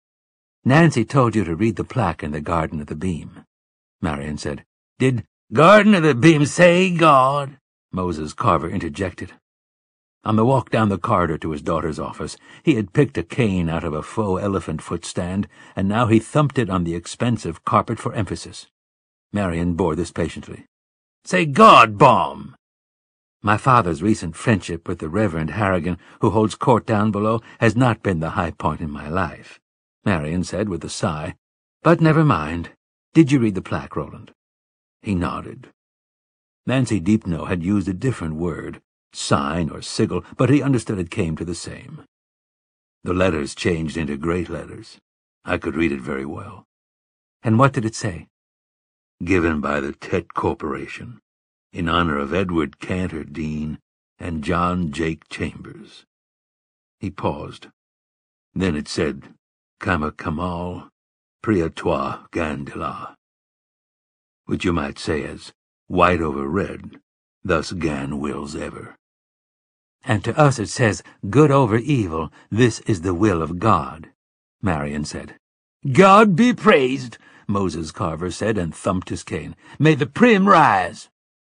"Nancy told you to read the plaque in the Garden of the Beam," Marion said. "Did Garden of the Beam say God?" Moses Carver interjected. On the walk down the corridor to his daughter's office, he had picked a cane out of a faux elephant foot stand, and now he thumped it on the expensive carpet for emphasis. Marion bore this patiently. "Say God bomb!" "My father's recent friendship with the Reverend Harrigan, who holds court down below, has not been the high point in my life," Marion said with a sigh. "But never mind. Did you read the plaque, Roland?" He nodded. Nancy Deepno had used a different word, sign or sigil, but he understood it came to the same. The letters changed into great letters. I could read it very well. "And what did it say?" "Given by the Tet Corporation, in honor of Edward Cantor Dean and John Jake Chambers." He paused. Then it said, "Kama Kamal Priya Toi Gandila," which you might say as white over red, thus Gan wills ever. "And to us it says, good over evil, this is the will of God," Marion said. "God be praised," Moses Carver said, and thumped his cane. "May the prim rise."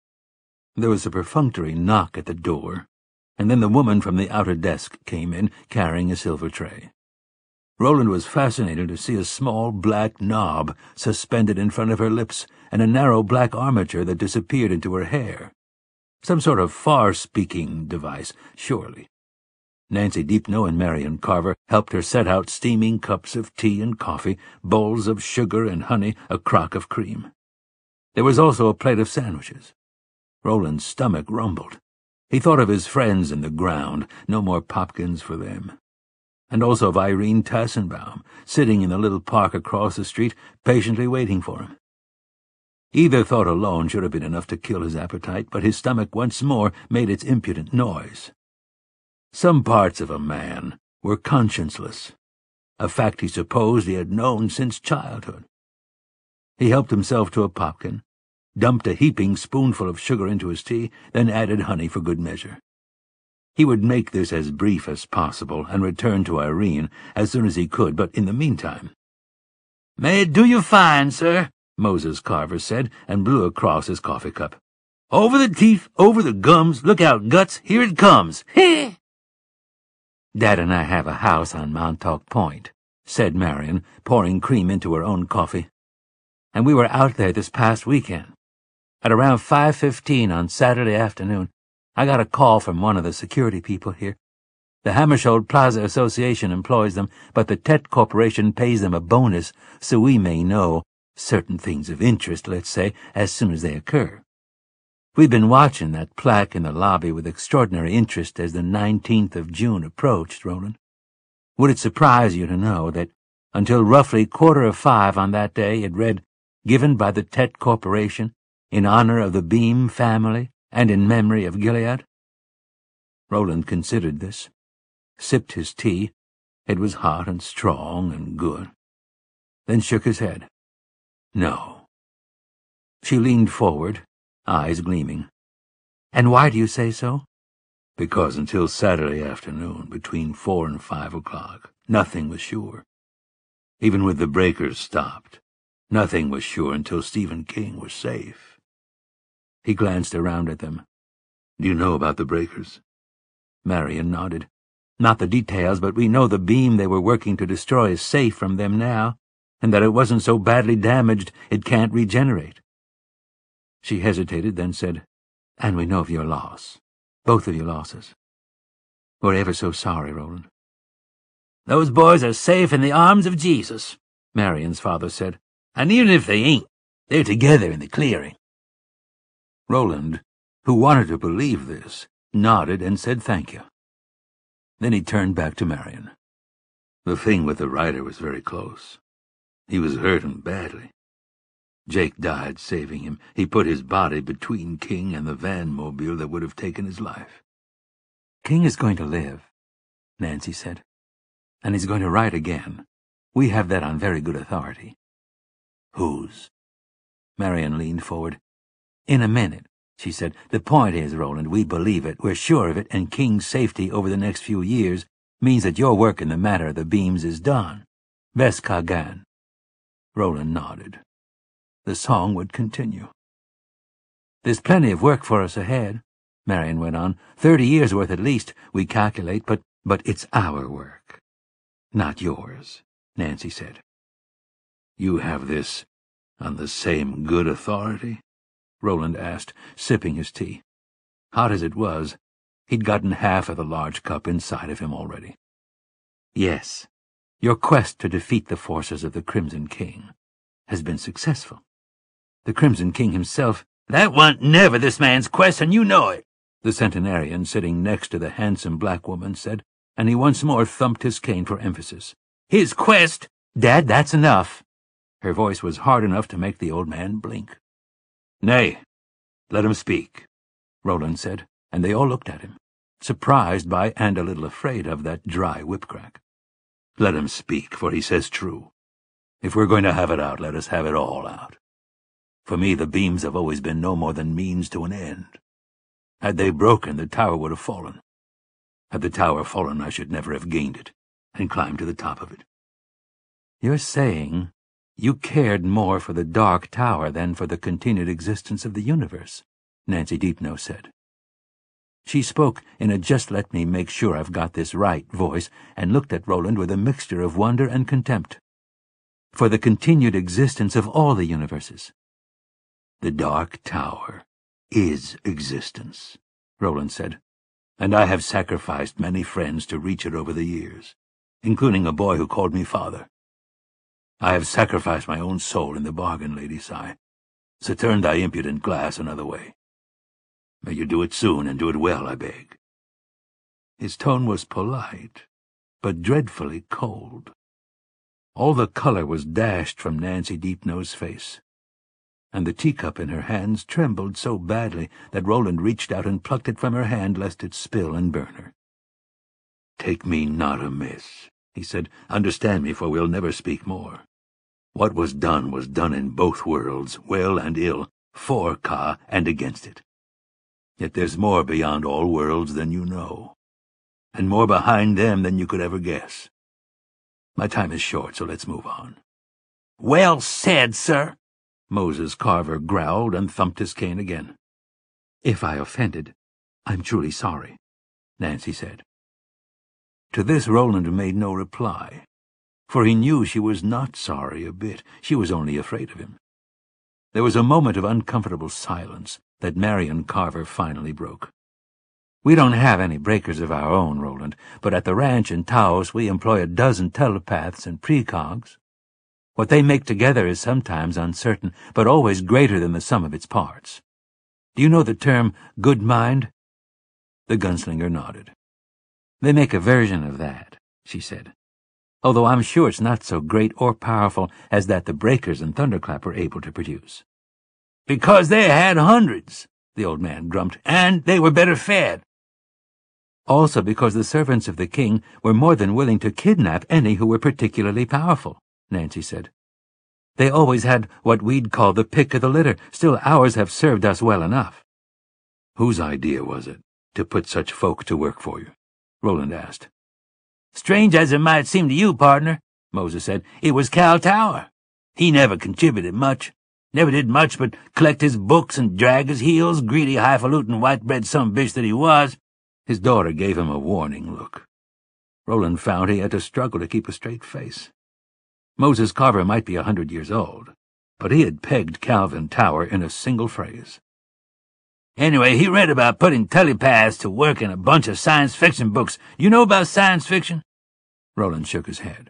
There was a perfunctory knock at the door, and then the woman from the outer desk came in, carrying a silver tray. Roland was fascinated to see a small black knob suspended in front of her lips and a narrow black armature that disappeared into her hair. Some sort of far-speaking device, surely. Nancy Deepno and Marion Carver helped her set out steaming cups of tea and coffee, bowls of sugar and honey, a crock of cream. There was also a plate of sandwiches. Roland's stomach rumbled. He thought of his friends in the ground, no more popkins for them. And also of Irene Tassenbaum, sitting in the little park across the street, patiently waiting for him. Either thought alone should have been enough to kill his appetite, but his stomach once more made its impudent noise. Some parts of a man were conscienceless, a fact he supposed he had known since childhood. He helped himself to a popkin, dumped a heaping spoonful of sugar into his tea, then added honey for good measure. He would make this as brief as possible and return to Irene as soon as he could, but in the meantime— "May it do you fine, sir," Moses Carver said, and blew across his coffee cup. "Over the teeth, over the gums, look out, Guts, here it comes. Heh!" "Dad and I have a house on Montauk Point," said Marion, pouring cream into her own coffee. "And we were out there this past weekend. At around five fifteen on Saturday afternoon, I got a call from one of the security people here. The Hammersholt Plaza Association employs them, but the Tet Corporation pays them a bonus so we may know certain things of interest, let's say, as soon as they occur. We've been watching that plaque in the lobby with extraordinary interest as the nineteenth of June approached, Roland. Would it surprise you to know that until roughly quarter of five on that day it read, 'Given by the Tet Corporation, in honor of the Beam family and in memory of Gilead'?" Roland considered this, sipped his tea— it was hot and strong and good— then shook his head. "No." She leaned forward, eyes gleaming. "And why do you say so?" "Because until Saturday afternoon, between four and five o'clock, nothing was sure. Even with the breakers stopped, nothing was sure until Stephen King was safe." He glanced around at them. "Do you know about the breakers?" Marion nodded. "Not the details, but we know the beam they were working to destroy is safe from them now, and that it wasn't so badly damaged it can't regenerate." She hesitated, then said, "And we know of your loss. Both of your losses. We're ever so sorry, Roland." "Those boys are safe in the arms of Jesus," Marion's father said. "And even if they ain't, they're together in the clearing." Roland, who wanted to believe this, nodded and said thank you. Then he turned back to Marion. "The thing with the writer was very close. He was hurting badly. Jake died saving him. He put his body between King and the van-mobile that would have taken his life." "King is going to live," Nancy said. "And he's going to write again. We have that on very good authority." "Whose?" Marion leaned forward. "In a minute," she said. The point is, Roland, we believe it, we're sure of it, and King's safety over the next few years means that your work in the matter of the beams is done. Bes Kagan. Roland nodded. The song would continue. There's plenty of work for us ahead, Marion went on. Thirty years' worth at least, we calculate, but, but it's our work, not yours, Nancy said. You have this on the same good authority? Roland asked, sipping his tea. Hot as it was, he'd gotten half of the large cup inside of him already. Yes, your quest to defeat the forces of the Crimson King has been successful. The Crimson King himself— That wa'n't never this man's quest, and you know it, the centenarian sitting next to the handsome black woman said, and he once more thumped his cane for emphasis. His quest— Dad, that's enough. Her voice was hard enough to make the old man blink. Nay, let him speak, Roland said, and they all looked at him, surprised by and a little afraid of that dry whip-crack. Let him speak, for he says true. If we're going to have it out, let us have it all out. For me, the beams have always been no more than means to an end. Had they broken, the tower would have fallen. Had the tower fallen, I should never have gained it, and climbed to the top of it. You're saying you cared more for the Dark Tower than for the continued existence of the universe, Nancy Deepno said. She spoke in a just-let-me-make-sure-I've-got-this-right voice and looked at Roland with a mixture of wonder and contempt. For the continued existence of all the universes. The Dark Tower is existence, Roland said, and I have sacrificed many friends to reach it over the years, including a boy who called me father. I have sacrificed my own soul in the bargain, Lady Sai, so turn thy impudent glass another way. May you do it soon, and do it well, I beg. His tone was polite, but dreadfully cold. All the color was dashed from Nancy Deepno's face, and the teacup in her hands trembled so badly that Roland reached out and plucked it from her hand lest it spill and burn her. Take me not amiss, he said. Understand me, for we'll never speak more. What was done was done in both worlds, well and ill, for Ka and against it. Yet there's more beyond all worlds than you know, and more behind them than you could ever guess. My time is short, so let's move on. Well said, sir, Moses Carver growled and thumped his cane again. If I offended, I'm truly sorry, Nancy said. To this Roland made no reply, for he knew she was not sorry a bit. She was only afraid of him. There was a moment of uncomfortable silence that Marion Carver finally broke. We don't have any breakers of our own, Roland, but at the ranch in Taos we employ a dozen telepaths and precogs. What they make together is sometimes uncertain, but always greater than the sum of its parts. Do you know the term good mind? The gunslinger nodded. They make a version of that, she said, although I'm sure it's not so great or powerful as that the breakers and Thunderclap were able to produce. Because they had hundreds, the old man grumped, and they were better fed. Also because the servants of the king were more than willing to kidnap any who were particularly powerful, Nancy said. They always had what we'd call the pick of the litter. Still, ours have served us well enough. Whose idea was it to put such folk to work for you? Roland asked. Strange as it might seem to you, partner, Moses said, it was Cal Tower. He never contributed much. Never did much but collect his books and drag his heels, greedy, highfalutin, white-bread son-bitch that he was. His daughter gave him a warning look. Roland found he had to struggle to keep a straight face. Moses Carver might be a hundred years old, but he had pegged Calvin Tower in a single phrase. Anyway, he read about putting telepaths to work in a bunch of science fiction books. You know about science fiction? Roland shook his head.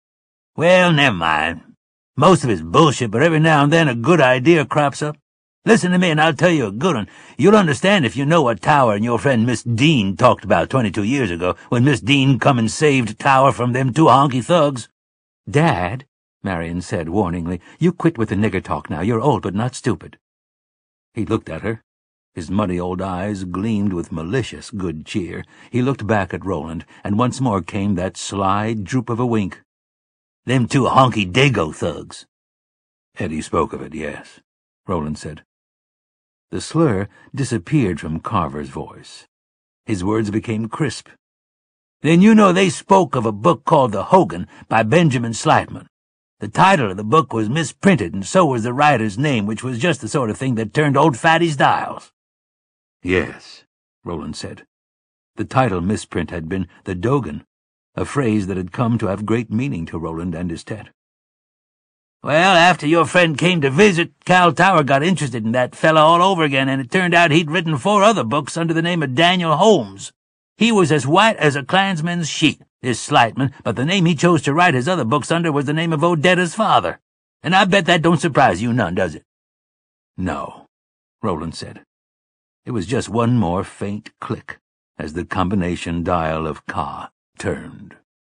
Well, never mind. Most of it's bullshit, but every now and then a good idea crops up. Listen to me, and I'll tell you a good one. You'll understand if you know what Tower and your friend Miss Dean talked about twenty-two years ago, when Miss Dean come and saved Tower from them two honky thugs. Dad, Marion said warningly, you quit with the nigger talk now. You're old, but not stupid. He looked at her. His muddy old eyes gleamed with malicious good cheer. He looked back at Roland, and once more came that sly droop of a wink. Them two honky dago thugs. Eddie spoke of it, yes, Roland said. The slur disappeared from Carver's voice. His words became crisp. "Then you know they spoke of a book called The Hogan by Benjamin Slightman. The title of the book was misprinted, and so was the writer's name, which was just the sort of thing that turned old Fatty's dials." "Yes," Roland said. The title misprint had been The Dogan, a phrase that had come to have great meaning to Roland and his Tet. "Well, after your friend came to visit, Cal Tower got interested in that fella all over again, and it turned out he'd written four other books under the name of Daniel Holmes. He was as white as a Klansman's sheet, this Slightman, but the name he chose to write his other books under was the name of Odetta's father. And I bet that don't surprise you none, does it?" "No," Roland said. It was just one more faint click as the combination dial of Ka turned.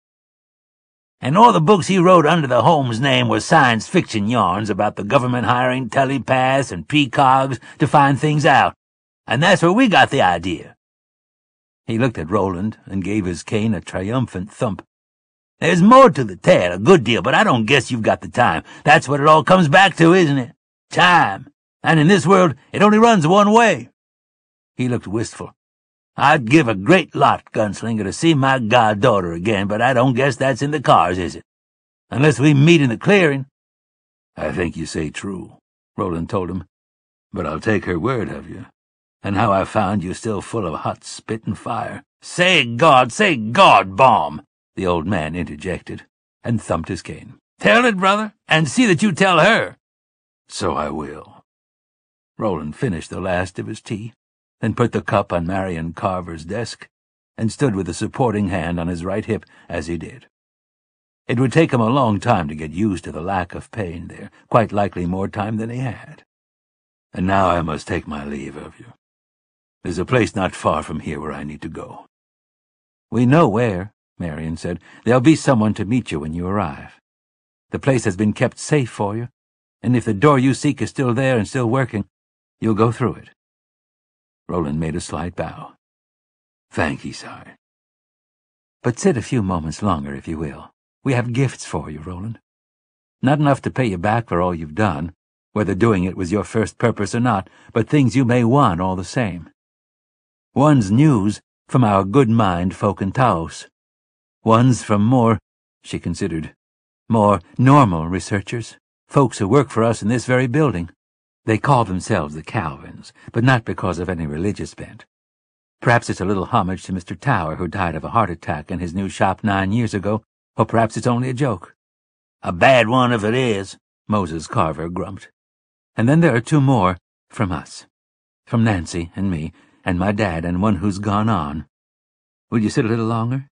"And all the books he wrote under the Holmes name were science fiction yarns about the government hiring telepaths and precogs to find things out. And that's where we got the idea." He looked at Roland and gave his cane a triumphant thump. "There's more to the tale, a good deal, but I don't guess you've got the time. That's what it all comes back to, isn't it? Time. And in this world, it only runs one way." He looked wistful. "I'd give a great lot, Gunslinger, to see my goddaughter again, but I don't guess that's in the cards, is it? Unless we meet in the clearing." "I think you say true," Roland told him. "But I'll take her word of you. And how I found you still full of hot spit and fire." "Say God, say God, Baum," the old man interjected, and thumped his cane. "Tell it, brother, and see that you tell her." "So I will." Roland finished the last of his tea, then put the cup on Marion Carver's desk, and stood with a supporting hand on his right hip as he did. It would take him a long time to get used to the lack of pain there, quite likely more time than he had. "And now I must take my leave of you. There's a place not far from here where I need to go." "We know where," Marion said. "There'll be someone to meet you when you arrive. The place has been kept safe for you, and if the door you seek is still there and still working, you'll go through it." Roland made a slight bow. "Thank ye, sire." "But sit a few moments longer, if you will. We have gifts for you, Roland. Not enough to pay you back for all you've done, whether doing it was your first purpose or not, but things you may want all the same. One's news from our good-mind folk in Taos. One's from more," she considered, "more normal researchers, folks who work for us in this very building. They call themselves the Calvins, but not because of any religious bent. Perhaps it's a little homage to Mister Tower, who died of a heart attack in his new shop nine years ago, or perhaps it's only a joke." "A bad one if it is," Moses Carver grumped. "And then there are two more from us, from Nancy and me, and my dad, and one who's gone on. Will you sit a little longer?"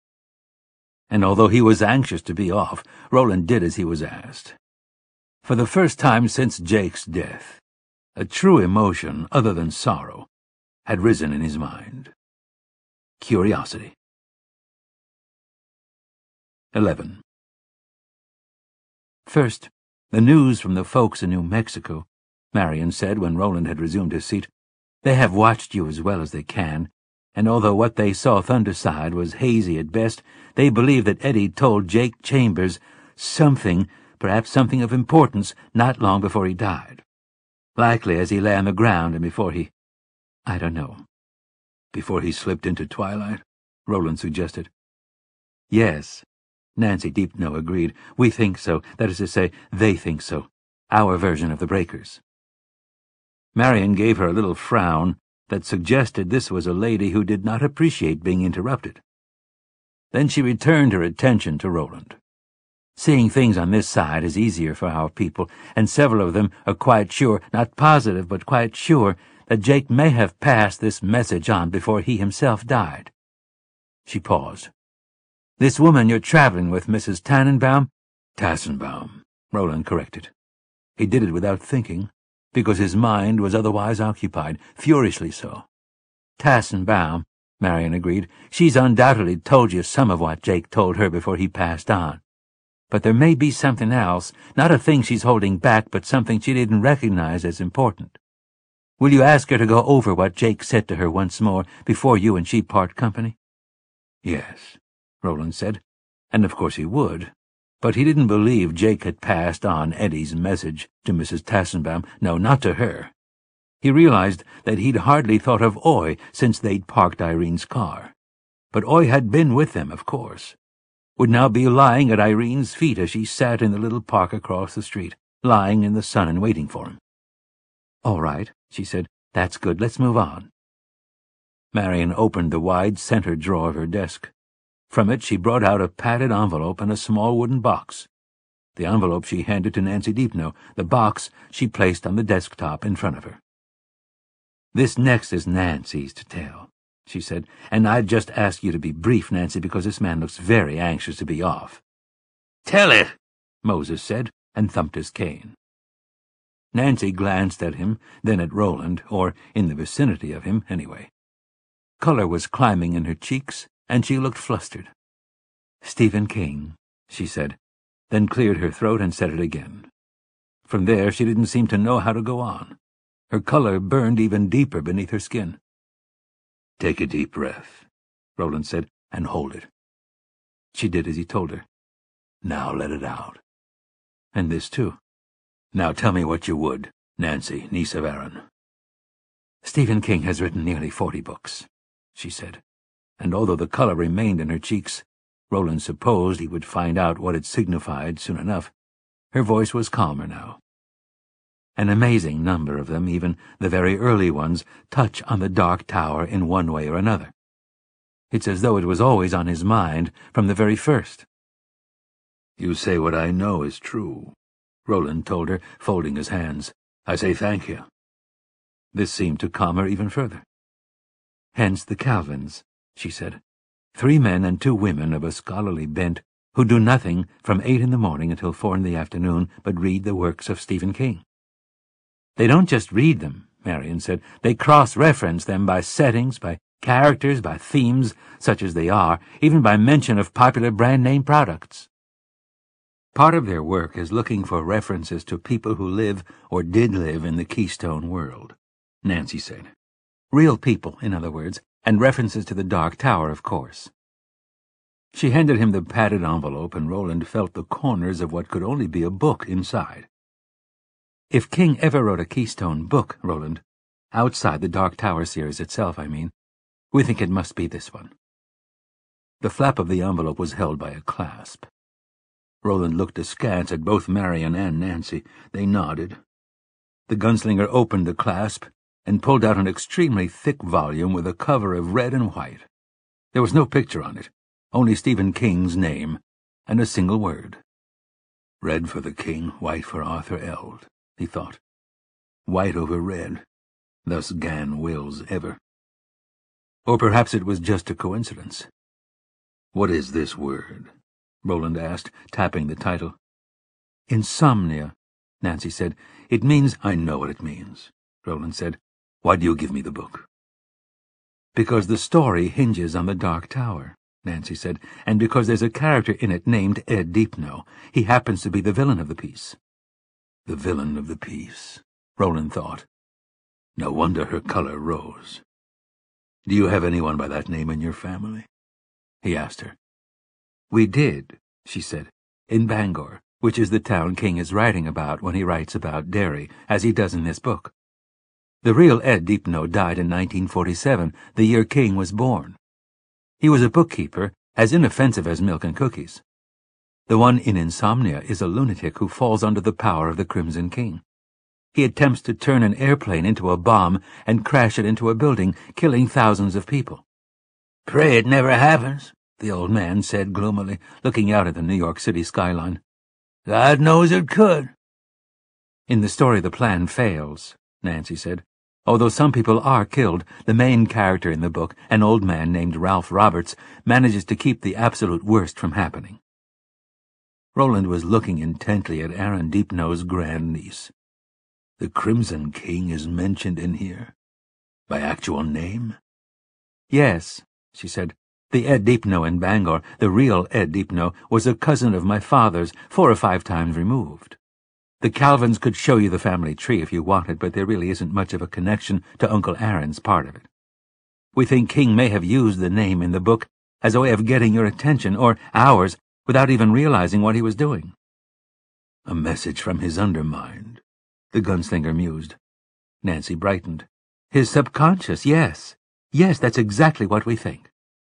And although he was anxious to be off, Roland did as he was asked. For the first time since Jake's death, a true emotion other than sorrow had risen in his mind. Curiosity. Eleven. "First, the news from the folks in New Mexico," Marion said when Roland had resumed his seat. "They have watched you as well as they can, and although what they saw Thunderside was hazy at best, they believe that Eddie told Jake Chambers something, perhaps something of importance, not long before he died. Likely as he lay on the ground and before he— I don't know." "Before he slipped into twilight," Roland suggested. "Yes," Nancy Deepno agreed. "We think so. That is to say, they think so. Our version of the breakers." Marion gave her a little frown that suggested this was a lady who did not appreciate being interrupted. Then she returned her attention to Roland. "Seeing things on this side is easier for our people, and several of them are quite sure, not positive, but quite sure, that Jake may have passed this message on before he himself died." She paused. "This woman you're traveling with, Missus Tannenbaum?" "Tassenbaum," Roland corrected. He did it without thinking, because his mind was otherwise occupied, furiously so. "Tassenbaum," Marion agreed. "She's undoubtedly told you some of what Jake told her before he passed on. But there may be something else, not a thing she's holding back, but something she didn't recognize as important. Will you ask her to go over what Jake said to her once more before you and she part company?" "Yes," Roland said, and of course he would. But he didn't believe Jake had passed on Eddie's message to Missus Tassenbaum. No, not to her. He realized that he'd hardly thought of Oy since they'd parked Irene's car. But Oy had been with them, of course. Would now be lying at Irene's feet as she sat in the little park across the street, lying in the sun and waiting for him. "All right," she said. "That's good. Let's move on." Marion opened the wide center drawer of her desk. From it she brought out a padded envelope and a small wooden box. The envelope she handed to Nancy Deepno. The box she placed on the desktop in front of her. "This next is Nancy's to tell," she said, "and I'd just ask you to be brief, Nancy, because this man looks very anxious to be off." "Tell it," Moses said, and thumped his cane. Nancy glanced at him, then at Roland, or in the vicinity of him, anyway. Color was climbing in her cheeks, and she looked flustered. "Stephen King," she said, then cleared her throat and said it again. From there she didn't seem to know how to go on. Her color burned even deeper beneath her skin. "Take a deep breath," Roland said, "and hold it." She did as he told her. "Now let it out. And this too. Now tell me what you would, Nancy, niece of Aaron." "Stephen King has written nearly forty books," she said, and although the color remained in her cheeks, Roland supposed he would find out what it signified soon enough. Her voice was calmer now. "An amazing number of them, even the very early ones, touch on the Dark Tower in one way or another. It's as though it was always on his mind from the very first." "You say what I know is true," Roland told her, folding his hands. "I say thank you." This seemed to calm her even further. "Hence the Calvins," she said. "Three men and two women of a scholarly bent who do nothing from eight in the morning until four in the afternoon but read the works of Stephen King. They don't just read them," Marion said. "They cross-reference them by settings, by characters, by themes, such as they are, even by mention of popular brand-name products. Part of their work is looking for references to people who live or did live in the Keystone world," Nancy said. "Real people, in other words, and references to the Dark Tower, of course." She handed him the padded envelope, and Roland felt the corners of what could only be a book inside. "If King ever wrote a Keystone book, Roland, outside the Dark Tower series itself, I mean, we think it must be this one." The flap of the envelope was held by a clasp. Roland looked askance at both Marion and Nancy. They nodded. The gunslinger opened the clasp and pulled out an extremely thick volume with a cover of red and white. There was no picture on it, only Stephen King's name, and a single word. "Red for the king, white for Arthur Eld," he thought. "White over red, thus gan wills ever." Or perhaps it was just a coincidence. "What is this word?" Roland asked, tapping the title. "Insomnia," Nancy said. "It means—" "I know what it means," Roland said. "Why do you give me the book?" "Because the story hinges on the Dark Tower," Nancy said, "and because there's a character in it named Ed Deepno. He happens to be the villain of the piece." The villain of the piece, Roland thought. No wonder her color rose. "Do you have anyone by that name in your family?" he asked her. "We did," she said, "in Bangor, which is the town King is writing about when he writes about Derry, as he does in this book. The real Ed Deepno died in nineteen forty-seven, the year King was born. He was a bookkeeper, as inoffensive as milk and cookies. The one in Insomnia is a lunatic who falls under the power of the Crimson King. He attempts to turn an airplane into a bomb and crash it into a building, killing thousands of people. "Pray it never happens," the old man said gloomily, looking out at the New York City skyline. "God knows it could." "In the story the plan fails," Nancy said. "Although some people are killed, the main character in the book, an old man named Ralph Roberts, manages to keep the absolute worst from happening." Roland was looking intently at Aaron Deepno's grandniece. "The Crimson King is mentioned in here? By actual name?" "Yes," she said. "The Ed Deepno in Bangor, the real Ed Deepno, was a cousin of my father's, four or five times removed. The Calvins could show you the family tree if you wanted, but there really isn't much of a connection to Uncle Aaron's part of it. We think King may have used the name in the book as a way of getting your attention, or ours, without even realizing what he was doing." "A message from his undermind," the gunslinger mused. Nancy brightened. His subconscious, yes. Yes, that's exactly what we think.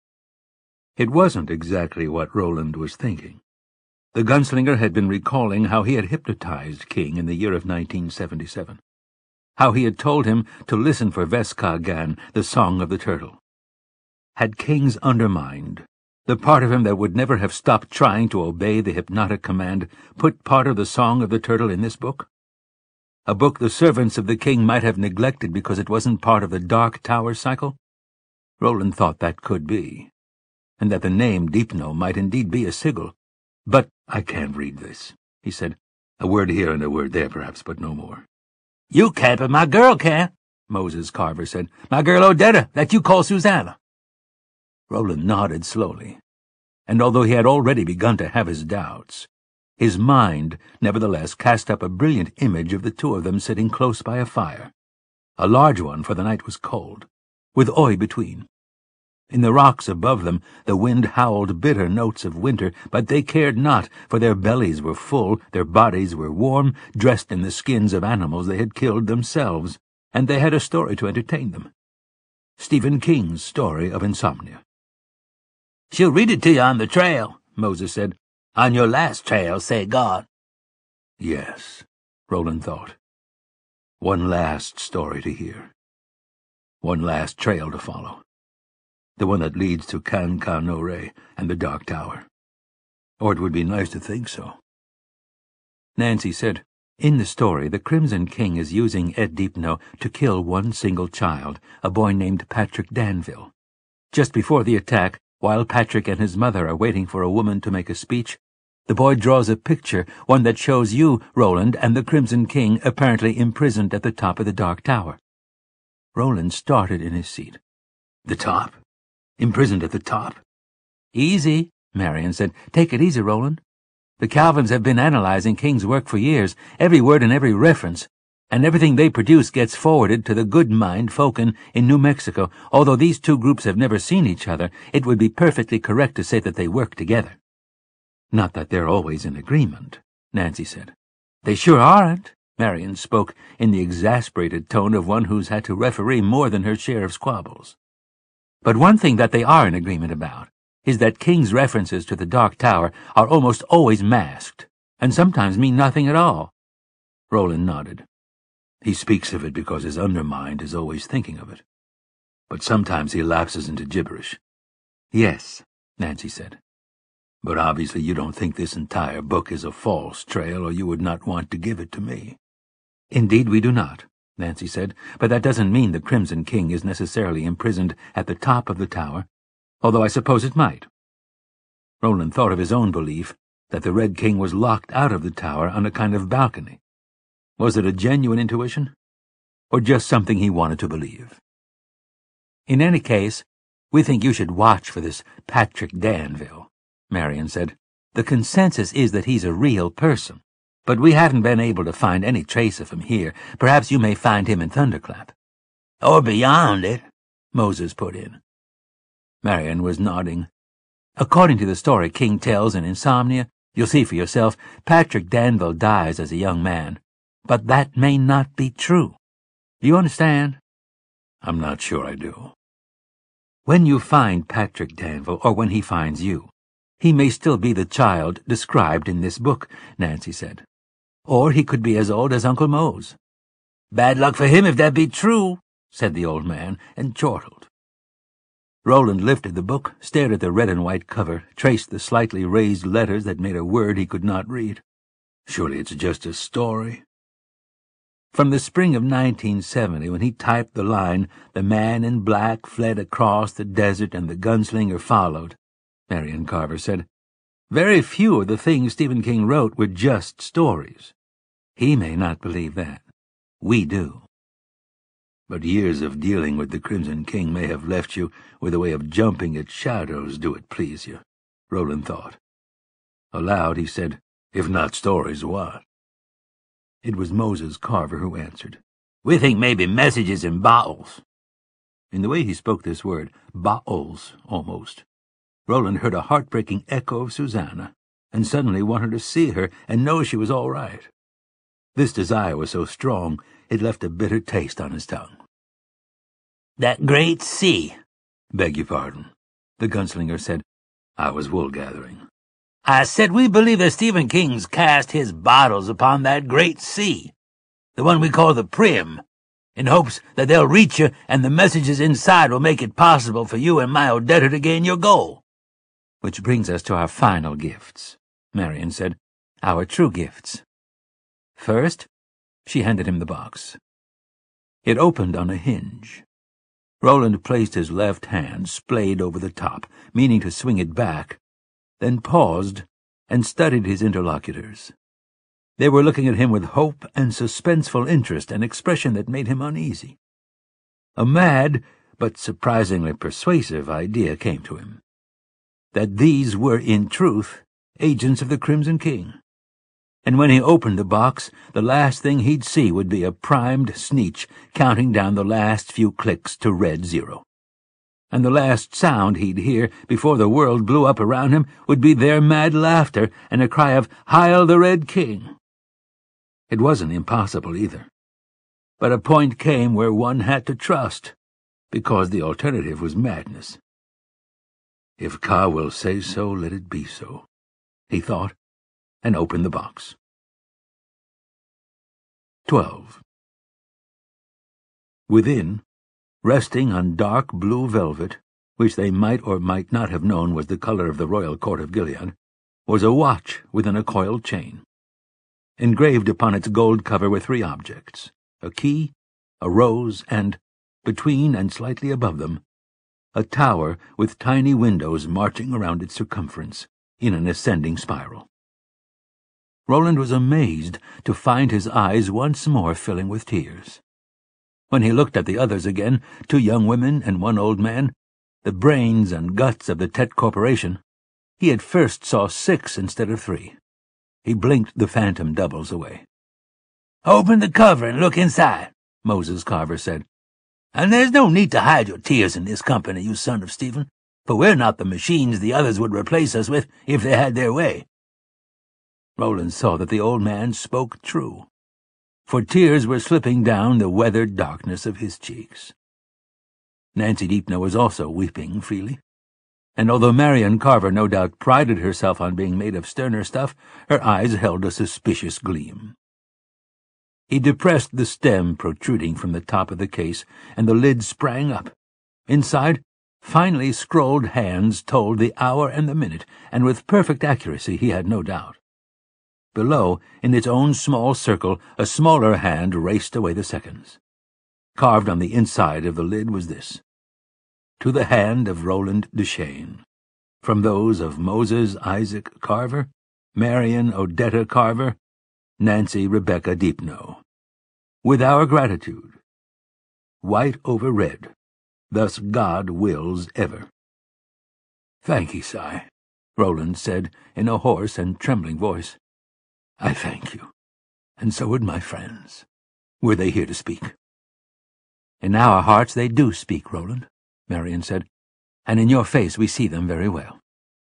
It wasn't exactly what Roland was thinking. The gunslinger had been recalling how he had hypnotized King in the year of nineteen seventy-seven. How he had told him to listen for Veska Gan, the song of the turtle. Had King's undermined, the part of him that would never have stopped trying to obey the hypnotic command, put part of the song of the turtle in this book? A book the servants of the king might have neglected because it wasn't part of the Dark Tower cycle? Roland thought that could be, and that the name Deepno might indeed be a sigil. But I can't read this, he said. A word here and a word there, perhaps, but no more. You can't, but my girl can, Moses Carver said. My girl Odetta, that you call Susanna. Roland nodded slowly, and although he had already begun to have his doubts, his mind nevertheless cast up a brilliant image of the two of them sitting close by a fire, a large one, for the night was cold, with Oy between. In the rocks above them the wind howled bitter notes of winter, but they cared not, for their bellies were full, their bodies were warm, dressed in the skins of animals they had killed themselves, and they had a story to entertain them. Stephen King's story of insomnia. She'll read it to you on the trail, Moses said. On your last trail, say God. Yes, Roland thought. One last story to hear. One last trail to follow. The one that leads to Can-Ka-No-Re and the Dark Tower. Or it would be nice to think so. Nancy said, in the story, the Crimson King is using Ed Deepno to kill one single child, a boy named Patrick Danville. Just before the attack, while Patrick and his mother are waiting for a woman to make a speech, the boy draws a picture, one that shows you, Roland, and the Crimson King apparently imprisoned at the top of the Dark Tower. Roland started in his seat. The top? Imprisoned at the top? Easy, Marion said. Take it easy, Roland. The Calvins have been analyzing King's work for years, every word and every reference, and everything they produce gets forwarded to the Good Mind Folken in New Mexico. Although these two groups have never seen each other, it would be perfectly correct to say that they work together. Not that they're always in agreement, Nancy said. They sure aren't, Marion spoke in the exasperated tone of one who's had to referee more than her share of squabbles. But one thing that they are in agreement about is that King's references to the Dark Tower are almost always masked, and sometimes mean nothing at all. Roland nodded. He speaks of it because his undermind is always thinking of it. But sometimes he lapses into gibberish. Yes, Nancy said. But obviously you don't think this entire book is a false trail, or you would not want to give it to me. Indeed we do not, Nancy said, but that doesn't mean the Crimson King is necessarily imprisoned at the top of the tower, although I suppose it might. Roland thought of his own belief that the Red King was locked out of the tower on a kind of balcony. Was it a genuine intuition, or just something he wanted to believe? In any case, we think you should watch for this Patrick Danville, Marion said. The consensus is that he's a real person, but we haven't been able to find any trace of him here. Perhaps you may find him in Thunderclap. Or beyond it, Moses put in. Marion was nodding. According to the story King tells in Insomnia, you'll see for yourself, Patrick Danville dies as a young man. But that may not be true. Do you understand? I'm not sure I do. When you find Patrick Danville, or when he finds you, he may still be the child described in this book, Nancy said. Or he could be as old as Uncle Mose. Bad luck for him if that be true, said the old man, and chortled. Roland lifted the book, stared at the red and white cover, traced the slightly raised letters that made a word he could not read. Surely it's just a story. From the spring of nineteen seventy, when he typed the line, "The man in black fled across the desert and the gunslinger followed," Marion Carver said, very few of the things Stephen King wrote were just stories. He may not believe that. We do. But years of dealing with the Crimson King may have left you with a way of jumping at shadows, do it please you, Roland thought. Aloud he said, "If not stories, what?" It was Moses Carver who answered. We think maybe messages in bottles. In the way he spoke this word, bottles, almost, Roland heard a heartbreaking echo of Susanna, and suddenly wanted to see her and know she was all right. This desire was so strong, It left a bitter taste on his tongue. That great sea. Beg your pardon, the gunslinger said. I was wool-gathering. I said we believe that Stephen King's cast his bottles upon that great sea, the one we call the Prim, in hopes that they'll reach you and the messages inside will make it possible for you and my Odetta to gain your goal. Which brings us to our final gifts, Marion said, our true gifts. First, she handed him the box. It opened on a hinge. Roland placed his left hand splayed over the top, meaning to swing it back, then paused and studied his interlocutors. They were looking at him with hope and suspenseful interest, an expression that made him uneasy. A mad, but surprisingly persuasive idea came to him. That these were, in truth, agents of the Crimson King. And when he opened the box, the last thing he'd see would be a primed Sneetch counting down the last few clicks to red zero. And the last sound he'd hear before the world blew up around him would be their mad laughter and a cry of, "Heil the Red King!" It wasn't impossible either. But a point came where one had to trust, because the alternative was madness. If Ka will say so, let it be so, he thought, and opened the box. Twelve. Within, resting on dark blue velvet, which they might or might not have known was the color of the royal court of Gilead, was a watch within a coiled chain. Engraved upon its gold cover were three objects, a key, a rose, and, between and slightly above them, a tower with tiny windows marching around its circumference in an ascending spiral. Roland was amazed to find his eyes once more filling with tears. When he looked at the others again, two young women and one old man, the brains and guts of the Tet Corporation, he at first saw six instead of three. He blinked the phantom doubles away. "Open the cover and look inside," Moses Carver said. "And there's no need to hide your tears in this company, you son of Stephen, for we're not the machines the others would replace us with if they had their way." Roland saw that the old man spoke true, for tears were slipping down the weathered darkness of his cheeks. Nancy Deepno was also weeping freely, and although Marion Carver no doubt prided herself on being made of sterner stuff, her eyes held a suspicious gleam. He depressed the stem protruding from the top of the case, and the lid sprang up. Inside, finely scrolled hands told the hour and the minute, and with perfect accuracy, he had no doubt. Below, in its own small circle, a smaller hand raced away the seconds. Carved on the inside of the lid was this: "To the hand of Roland Deschain, from those of Moses Isaac Carver, Marion Odetta Carver, Nancy Rebecca Deepno. With our gratitude. White over red. Thus God wills ever." "Thank ye, Si," Roland said in a hoarse and trembling voice. "I thank you, and so would my friends, were they here to speak." "In our hearts they do speak, Roland," Marion said, "and in your face we see them very well."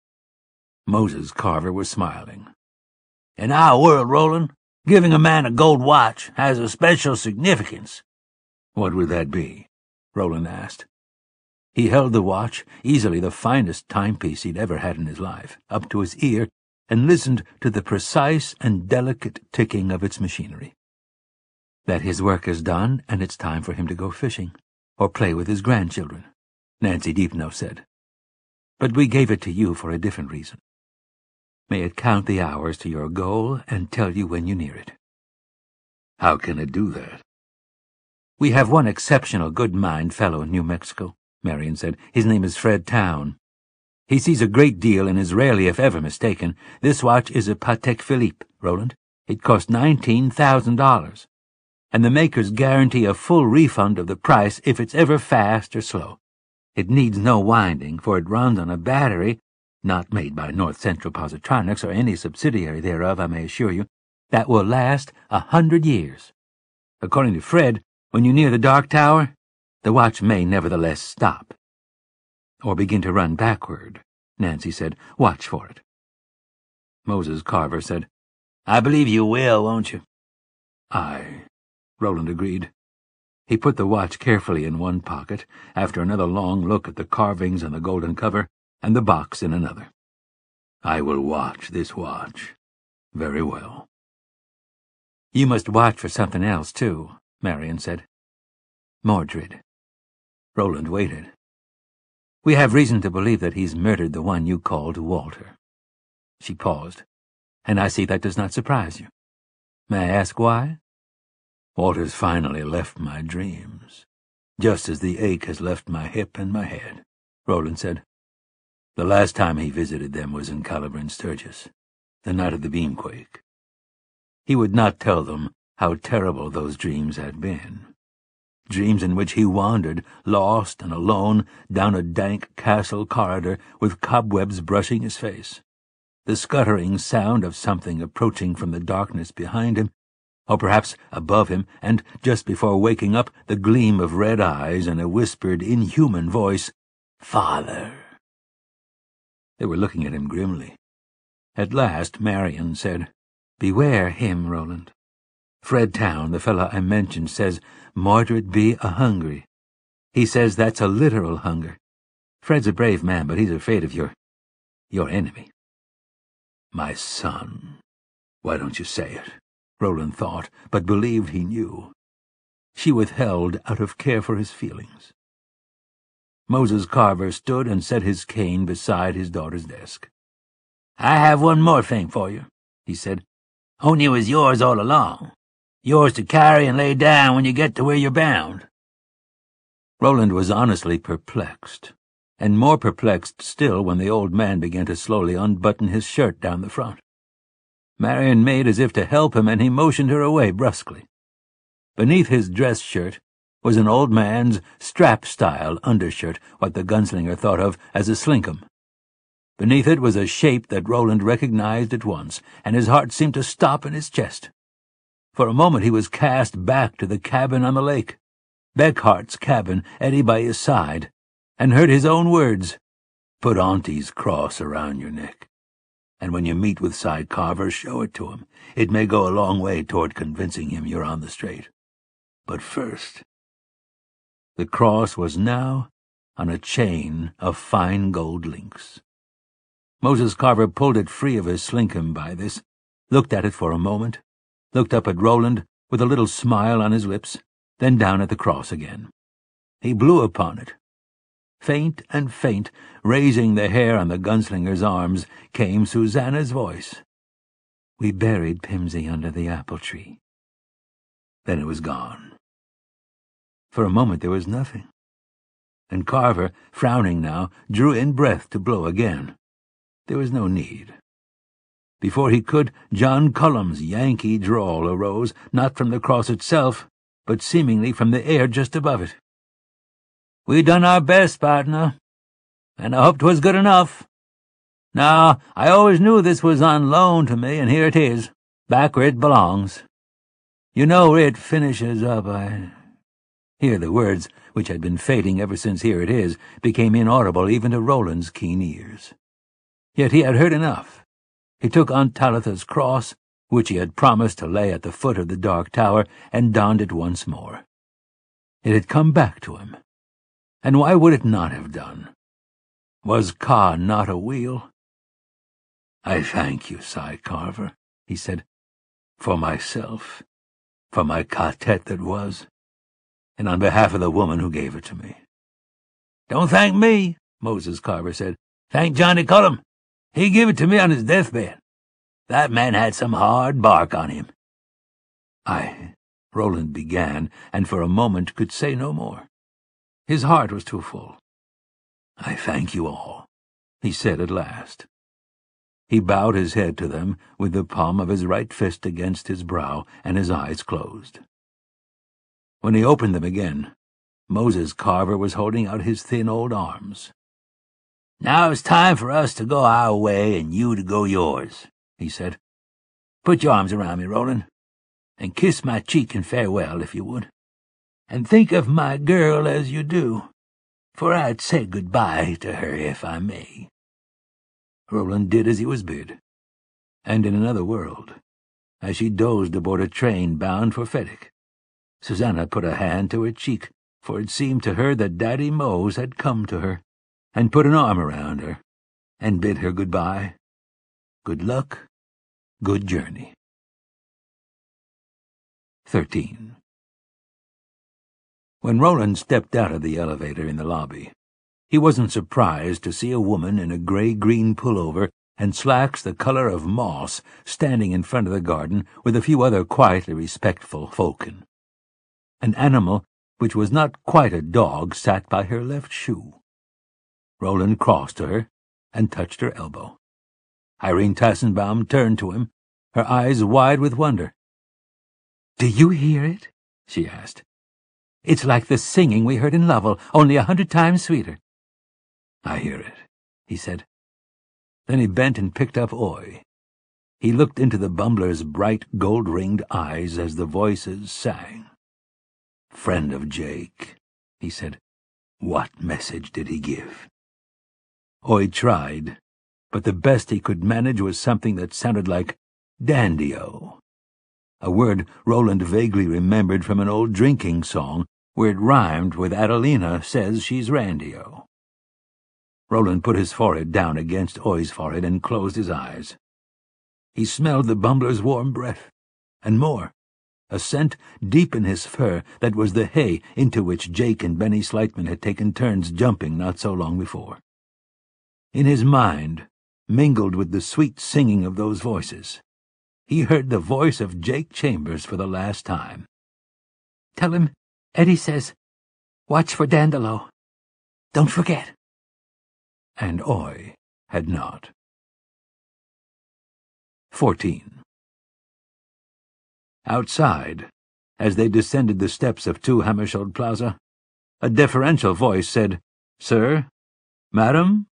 Moses Carver was smiling. "In our world, Roland, giving a man a gold watch has a special significance." "What would that be?" Roland asked. He held the watch, easily the finest timepiece he'd ever had in his life, up to his ear, and listened to the precise and delicate ticking of its machinery. "That his work is done, and it's time for him to go fishing, or play with his grandchildren," Nancy Deepno said. "But we gave it to you for a different reason. May it count the hours to your goal and tell you when you're near it." "How can it do that?" "We have one exceptional good-mind fellow in New Mexico," Marion said. "His name is Fred Town. He sees a great deal and is rarely, if ever, mistaken. This watch is a Patek Philippe, Roland. It cost nineteen thousand dollars, and the makers guarantee a full refund of the price if it's ever fast or slow. It needs no winding, for it runs on a battery, not made by North Central Positronics or any subsidiary thereof, I may assure you, that will last a hundred years. According to Fred, when you're near the Dark Tower, the watch may nevertheless stop. Or begin to run backward," Nancy said. "Watch for it." Moses Carver said, "I believe you will, won't you?" "Aye, Roland agreed. He put the watch carefully in one pocket, after another long look at the carvings on the golden cover, and the box in another. I will watch this watch. Very well. You must watch for something else, too, Marion said. Mordred. Roland waited. We have reason to believe that he's murdered the one you called Walter. She paused. And I see that does not surprise you. May I ask why? Walter's finally left my dreams, just as the ache has left my hip and my head, Roland said. The last time he visited them was in Calabrine Sturgis, the night of the beamquake. He would not tell them how terrible those dreams had been. Dreams in which he wandered, lost and alone, down a dank castle corridor with cobwebs brushing his face. The scuttering sound of something approaching from the darkness behind him, or perhaps above him, and just before waking up, the gleam of red eyes and a whispered, inhuman voice, "Father." They were looking at him grimly. At last Marion said, "Beware him, Roland. Fred Town, the fellow I mentioned, says Mordred be a hungry. He says that's a literal hunger. Fred's a brave man, but he's afraid of your... your enemy." My son. Why don't you say it? Roland thought, but believed he knew. She withheld out of care for his feelings. Moses Carver stood and set his cane beside his daughter's desk. "I have one more thing for you," he said. "Only it was yours all along. Yours to carry and lay down when you get to where you're bound." Roland was honestly perplexed, and more perplexed still when the old man began to slowly unbutton his shirt down the front. Marion made as if to help him, and he motioned her away brusquely. Beneath his dress shirt was an old man's strap-style undershirt, what the gunslinger thought of as a slinkum. Beneath it was a shape that Roland recognized at once, and his heart seemed to stop in his chest. For a moment he was cast back to the cabin on the lake, Beckhart's cabin, Eddie by his side, and heard his own words, "Put Auntie's cross around your neck. And when you meet with Cy Carver, show it to him. It may go a long way toward convincing him you're on the straight. But first—" The cross was now on a chain of fine gold links. Moses Carver pulled it free of his slinkum by this, looked at it for a moment, looked up at Roland with a little smile on his lips, then down at the cross again. He blew upon it. Faint and faint, raising the hair on the gunslinger's arms, came Susanna's voice. "We buried Pimsy under the apple tree." Then it was gone. For a moment there was nothing, and Carver, frowning now, drew in breath to blow again. There was no need. Before he could, John Cullum's Yankee drawl arose, not from the cross itself, but seemingly from the air just above it. "We done our best, partner, and I hoped 'twas good enough. Now, I always knew this was on loan to me, and here it is, back where it belongs. You know where it finishes up, I—" Here the words, which had been fading ever since "here it is," became inaudible even to Roland's keen ears. Yet he had heard enough. He took Aunt Talitha's cross, which he had promised to lay at the foot of the dark tower, and donned it once more. It had come back to him. And why would it not have done? Was Ka not a wheel? "I thank you, Cy Carver," he said, "for myself, for my quartet that was, and on behalf of the woman who gave it to me." "Don't thank me," Moses Carver said. "Thank Johnny Cullum. He gave it to me on his deathbed. That man had some hard bark on him." I, Roland began, and for a moment could say no more. His heart was too full. "I thank you all," he said at last. He bowed his head to them with the palm of his right fist against his brow, and his eyes closed. When he opened them again, Moses Carver was holding out his thin old arms. "Now it's time for us to go our way and you to go yours," he said. "Put your arms around me, Roland, and kiss my cheek in farewell, if you would. And think of my girl as you do, for I'd say good-bye to her if I may." Roland did as he was bid, and in another world, as she dozed aboard a train bound for Fethick, Susanna put a hand to her cheek, for it seemed to her that Daddy Mose had come to her, and put an arm around her, and bid her goodbye. Good luck, good journey. Thirteen. When Roland stepped out of the elevator in the lobby, he wasn't surprised to see a woman in a gray-green pullover and slacks the color of moss standing in front of the garden with a few other quietly respectful folken. An animal which was not quite a dog sat by her left shoe. Roland crossed to her and touched her elbow. Irene Tassenbaum turned to him, her eyes wide with wonder. "Do you hear it?" she asked. "It's like the singing we heard in Lovell, only a hundred times sweeter." "I hear it," he said. Then he bent and picked up Oi. He looked into the bumbler's bright gold-ringed eyes as the voices sang. "Friend of Jake," he said. "What message did he give?" Oi tried, but the best he could manage was something that sounded like dandy-o, a word Roland vaguely remembered from an old drinking song where it rhymed with Adelina says she's randy-o. Roland put his forehead down against Oi's forehead and closed his eyes. He smelled the bumbler's warm breath, and more, a scent deep in his fur that was the hay into which Jake and Benny Slightman had taken turns jumping not so long before. In his mind, mingled with the sweet singing of those voices, he heard the voice of Jake Chambers for the last time. "Tell him Eddie says, watch for Dandolo. Don't forget." And Oi had not. Fourteen. Outside, as they descended the steps of Two Hammersholt Plaza, a deferential voice said, "Sir? Madam?"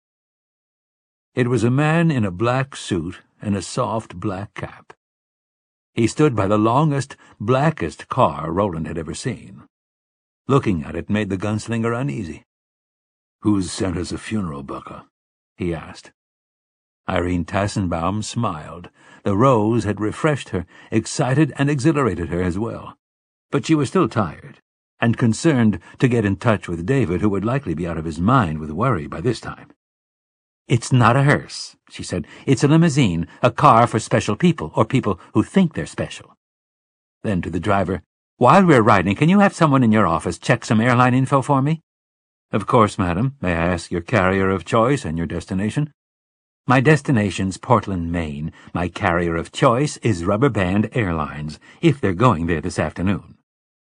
It was a man in a black suit and a soft black cap. He stood by the longest, blackest car Roland had ever seen. Looking at it made the gunslinger uneasy. "Who's sent us a funeral bucka?" he asked. Irene Tassenbaum smiled. The rose had refreshed her, excited and exhilarated her as well. But she was still tired, and concerned to get in touch with David, who would likely be out of his mind with worry by this time. "It's not a hearse," she said. "It's a limousine, a car for special people, or people who think they're special." Then to the driver, "While we're riding, can you have someone in your office check some airline info for me?" "Of course, madam. May I ask your carrier of choice and your destination?" "My destination's Portland, Maine. My carrier of choice is Rubber Band Airlines, if they're going there this afternoon."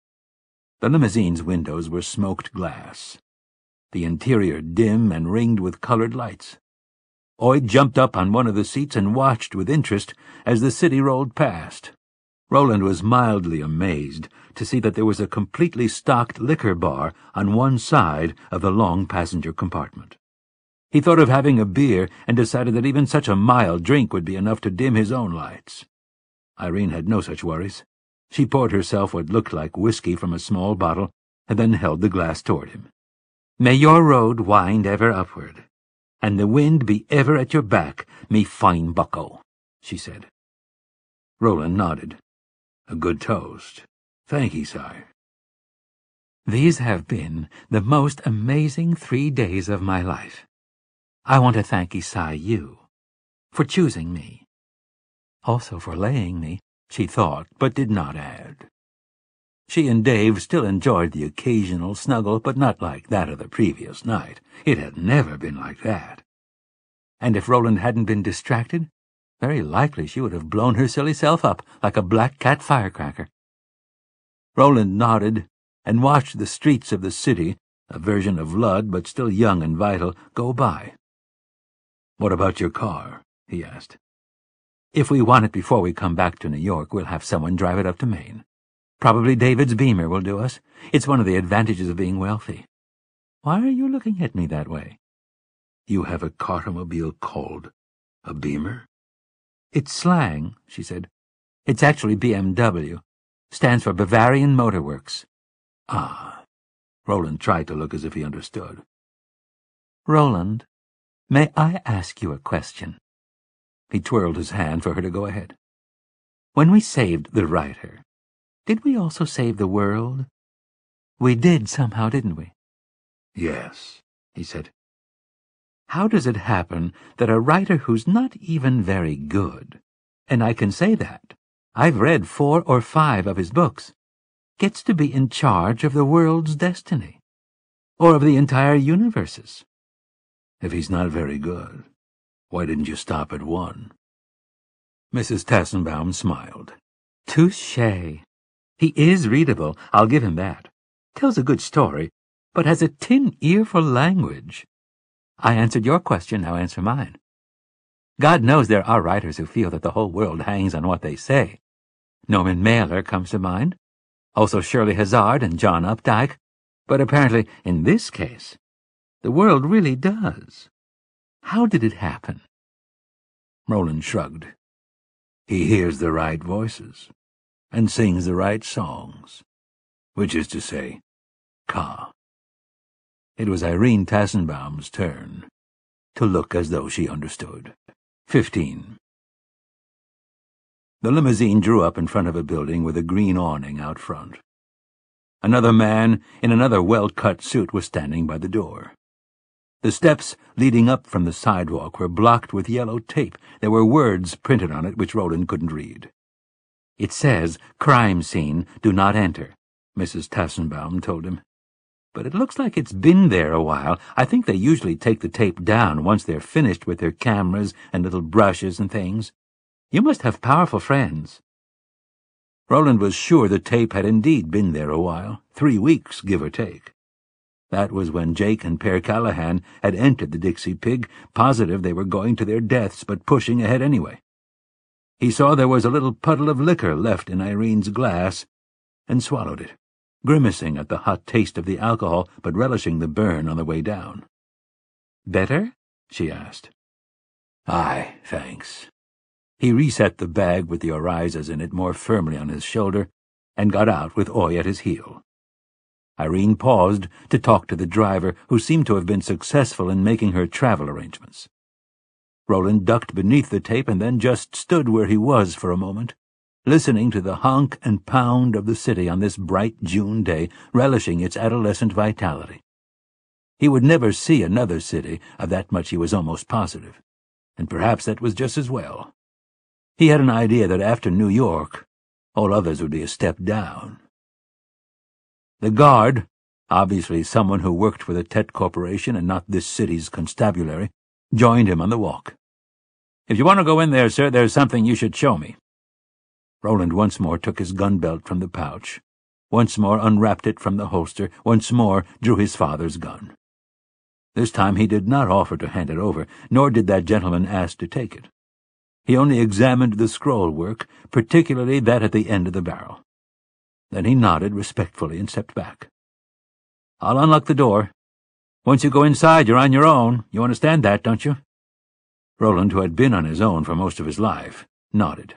The limousine's windows were smoked glass, the interior dim and ringed with colored lights. Oi jumped up on one of the seats and watched with interest as the city rolled past. Roland was mildly amazed to see that there was a completely stocked liquor bar on one side of the long passenger compartment. He thought of having a beer and decided that even such a mild drink would be enough to dim his own lights. Irene had no such worries. She poured herself what looked like whiskey from a small bottle and then held the glass toward him. "May your road wind ever upward, and the wind be ever at your back, me fine bucko," she said. Roland nodded. "A good toast. Thank ye, sire." "These have been the most amazing three days of my life. I want to thank Isai you for choosing me. Also for laying me," she thought, but did not add. She and Dave still enjoyed the occasional snuggle, but not like that of the previous night. It had never been like that. And if Roland hadn't been distracted, very likely she would have blown her silly self up like a black cat firecracker. Roland nodded and watched the streets of the city, a version of Ludd but still young and vital, go by. "What about your car?" he asked. "If we want it before we come back to New York, we'll have someone drive it up to Maine. Probably David's Beamer will do us. It's one of the advantages of being wealthy." "Why are you looking at me that way?" "You have a cartomobile called a Beamer?" "It's slang," she said. "It's actually B M W. Stands for Bavarian Motor Works." "Ah." Roland tried to look as if he understood. "Roland, may I ask you a question?" He twirled his hand for her to go ahead. "When we saved the writer, Did we also save the world? We did somehow, didn't we? Yes, he said. How does it happen that a writer who's not even very good, and I can say that, I've read four or five of his books, gets to be in charge of the world's destiny, or of the entire universe's? If he's not very good, why didn't you stop at one? Missus Tassenbaum smiled. Touché. He is readable, I'll give him that. Tells a good story, but has a tin ear for language. I answered your question, now answer mine. God knows there are writers who feel that the whole world hangs on what they say. Norman Mailer comes to mind, also Shirley Hazard and John Updike, but apparently, in this case, the world really does. How did it happen? Roland shrugged. He hears the right voices, and sings the right songs, which is to say, Ka. It was Irene Tassenbaum's turn to look as though she understood. Fifteen. The limousine drew up in front of a building with a green awning out front. Another man in another well-cut suit was standing by the door. The steps leading up from the sidewalk were blocked with yellow tape. There were words printed on it which Roland couldn't read. It says, "Crime scene, do not enter," Missus Tassenbaum told him. But it looks like it's been there a while. I think they usually take the tape down once they're finished with their cameras and little brushes and things. You must have powerful friends. Roland was sure the tape had indeed been there a while, three weeks, give or take. That was when Jake and Pere Callahan had entered the Dixie Pig, positive they were going to their deaths, but pushing ahead anyway. He saw there was a little puddle of liquor left in Irene's glass, and swallowed it, grimacing at the hot taste of the alcohol, but relishing the burn on the way down. "Better?" she asked. "Aye, thanks." He reset the bag with the orizas in it more firmly on his shoulder, and got out with Oy at his heel. Irene paused to talk to the driver, who seemed to have been successful in making her travel arrangements. Roland ducked beneath the tape and then just stood where he was for a moment, listening to the honk and pound of the city on this bright June day, relishing its adolescent vitality. He would never see another city, of that much he was almost positive, and perhaps that was just as well. He had an idea that after New York, all others would be a step down. The guard, obviously someone who worked for the Tet Corporation and not this city's constabulary, joined him on the walk. "If you want to go in there, sir, there's something you should show me." Roland once more took his gun belt from the pouch, once more unwrapped it from the holster, once more drew his father's gun. This time he did not offer to hand it over, nor did that gentleman ask to take it. He only examined the scroll work, particularly that at the end of the barrel. Then he nodded respectfully and stepped back. "I'll unlock the door. Once you go inside, you're on your own. You understand that, don't you?" Roland, who had been on his own for most of his life, nodded.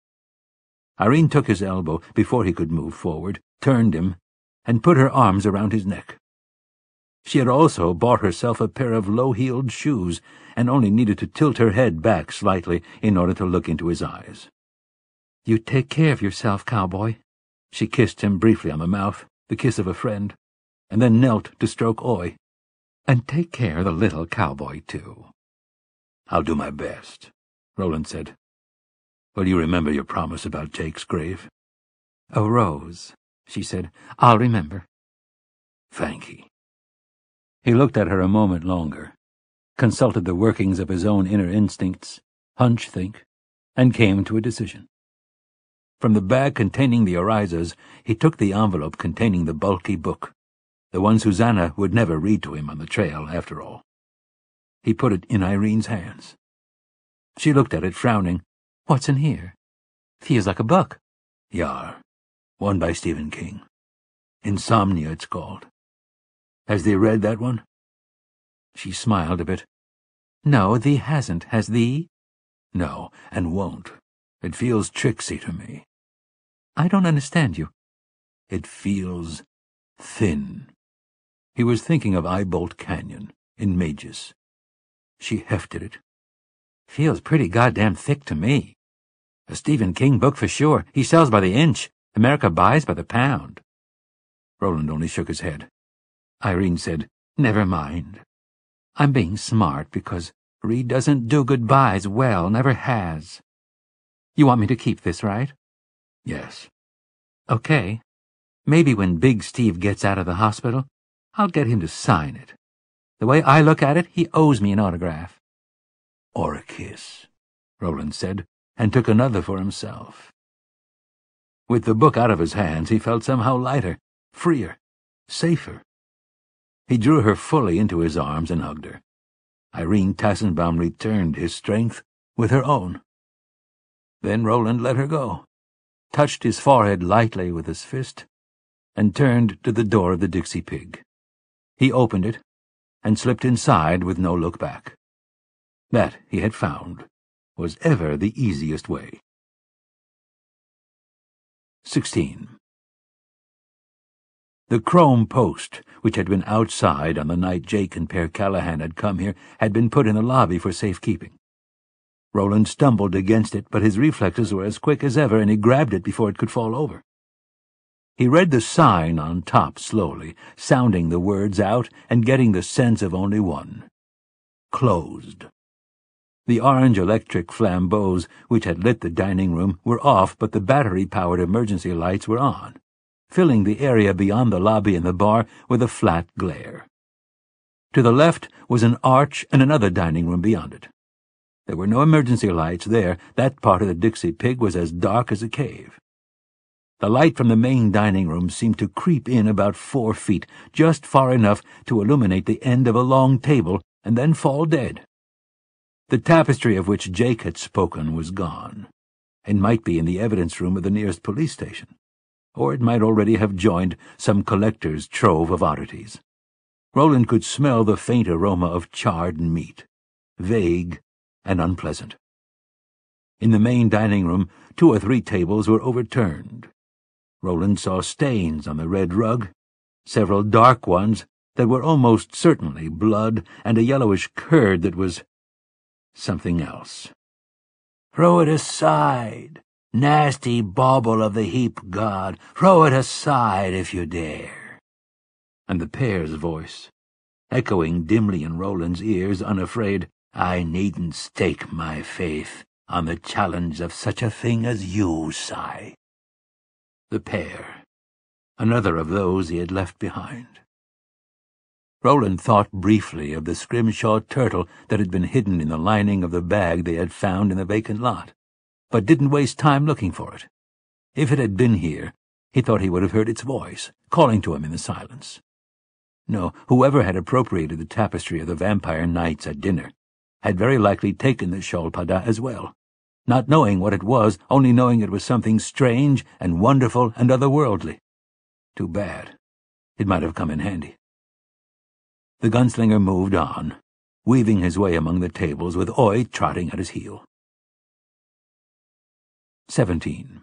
Irene took his elbow before he could move forward, turned him, and put her arms around his neck. She had also bought herself a pair of low-heeled shoes, and only needed to tilt her head back slightly in order to look into his eyes. "You take care of yourself, cowboy." She kissed him briefly on the mouth, the kiss of a friend, and then knelt to stroke Oy. "And take care of the little cowboy, too." "I'll do my best," Roland said. "Will you remember your promise about Jake's grave?" "Oh, Rose," she said, "I'll remember." "Thank ye." He looked at her a moment longer, consulted the workings of his own inner instincts, hunch think, and came to a decision. From the bag containing the orizas, he took the envelope containing the bulky book, the one Susanna would never read to him on the trail, after all. He put it in Irene's hands. She looked at it, frowning. "What's in here? Feels like a book." "Yar, one by Stephen King. Insomnia, it's called. Has thee read that one?" She smiled a bit. "No, thee hasn't, has thee?" "No, and won't. It feels tricksy to me." "I don't understand you." "It feels thin." He was thinking of Eyebolt Canyon, in Magus. She hefted it. "Feels pretty goddamn thick to me. A Stephen King book for sure. He sells by the inch. America buys by the pound. Roland only shook his head. Irene said, "Never mind. I'm being smart because Reed doesn't do goodbyes well, never has. You want me to keep this, right?" "Yes." "Okay. Maybe when Big Steve gets out of the hospital, I'll get him to sign it. The way I look at it, he owes me an autograph." "Or a kiss," Roland said, and took another for himself. With the book out of his hands, he felt somehow lighter, freer, safer. He drew her fully into his arms and hugged her. Irene Tassenbaum returned his strength with her own. Then Roland let her go, touched his forehead lightly with his fist, and turned to the door of the Dixie Pig. He opened it and slipped inside with no look back. That, he had found, was ever the easiest way. Sixteen. The chrome post, which had been outside on the night Jake and Pere Callahan had come here, had been put in the lobby for safekeeping. Roland stumbled against it, but his reflexes were as quick as ever, and he grabbed it before it could fall over. He read the sign on top slowly, sounding the words out and getting the sense of only one. Closed. The orange electric flambeaux which had lit the dining room were off, but the battery-powered emergency lights were on, filling the area beyond the lobby and the bar with a flat glare. To the left was an arch and another dining room beyond it. There were no emergency lights there. That part of the Dixie Pig was as dark as a cave. The light from the main dining room seemed to creep in about four feet, just far enough to illuminate the end of a long table, and then fall dead. The tapestry of which Jake had spoken was gone, and might be in the evidence room of the nearest police station, or it might already have joined some collector's trove of oddities. Roland could smell the faint aroma of charred meat, vague and unpleasant. In the main dining room, two or three tables were overturned. Roland saw stains on the red rug, several dark ones that were almost certainly blood, and a yellowish curd that was something else. "Throw it aside, nasty bauble of the heap god. Throw it aside if you dare." And the pair's voice, echoing dimly in Roland's ears, unafraid, "I needn't stake my faith on the challenge of such a thing as you, Cy." The pair, another of those he had left behind. Roland thought briefly of the scrimshaw turtle that had been hidden in the lining of the bag they had found in the vacant lot, but didn't waste time looking for it. If it had been here, he thought he would have heard its voice, calling to him in the silence. No, whoever had appropriated the tapestry of the vampire knights at dinner had very likely taken the Sholpada as well, not knowing what it was, only knowing it was something strange and wonderful and otherworldly. Too bad. It might have come in handy. The gunslinger moved on, weaving his way among the tables with Oy trotting at his heel. Seventeen.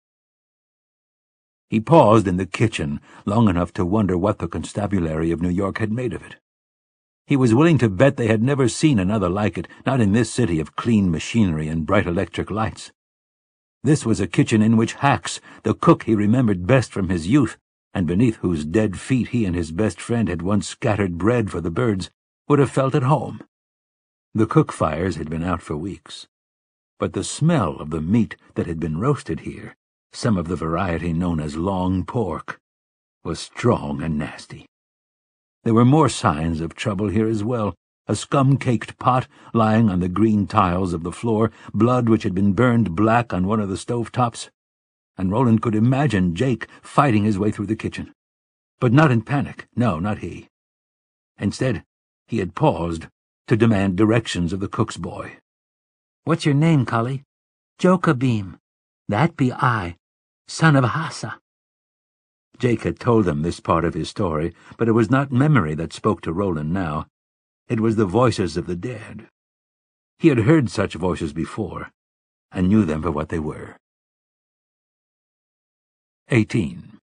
He paused in the kitchen long enough to wonder what the constabulary of New York had made of it. He was willing to bet they had never seen another like it, not in this city of clean machinery and bright electric lights. This was a kitchen in which Hax, the cook he remembered best from his youth, and beneath whose dead feet he and his best friend had once scattered bread for the birds, would have felt at home. The cook fires had been out for weeks, but the smell of the meat that had been roasted here, some of the variety known as long pork, was strong and nasty. There were more signs of trouble here as well, a scum-caked pot lying on the green tiles of the floor, blood which had been burned black on one of the stove-tops, and Roland could imagine Jake fighting his way through the kitchen. But not in panic, no, not he. Instead, he had paused to demand directions of the cook's boy. "What's your name, Cully?" "Jokabim. That be I, son of Hassa." Jake had told them this part of his story, but it was not memory that spoke to Roland now. It was the voices of the dead. He had heard such voices before, and knew them for what they were. Eighteen.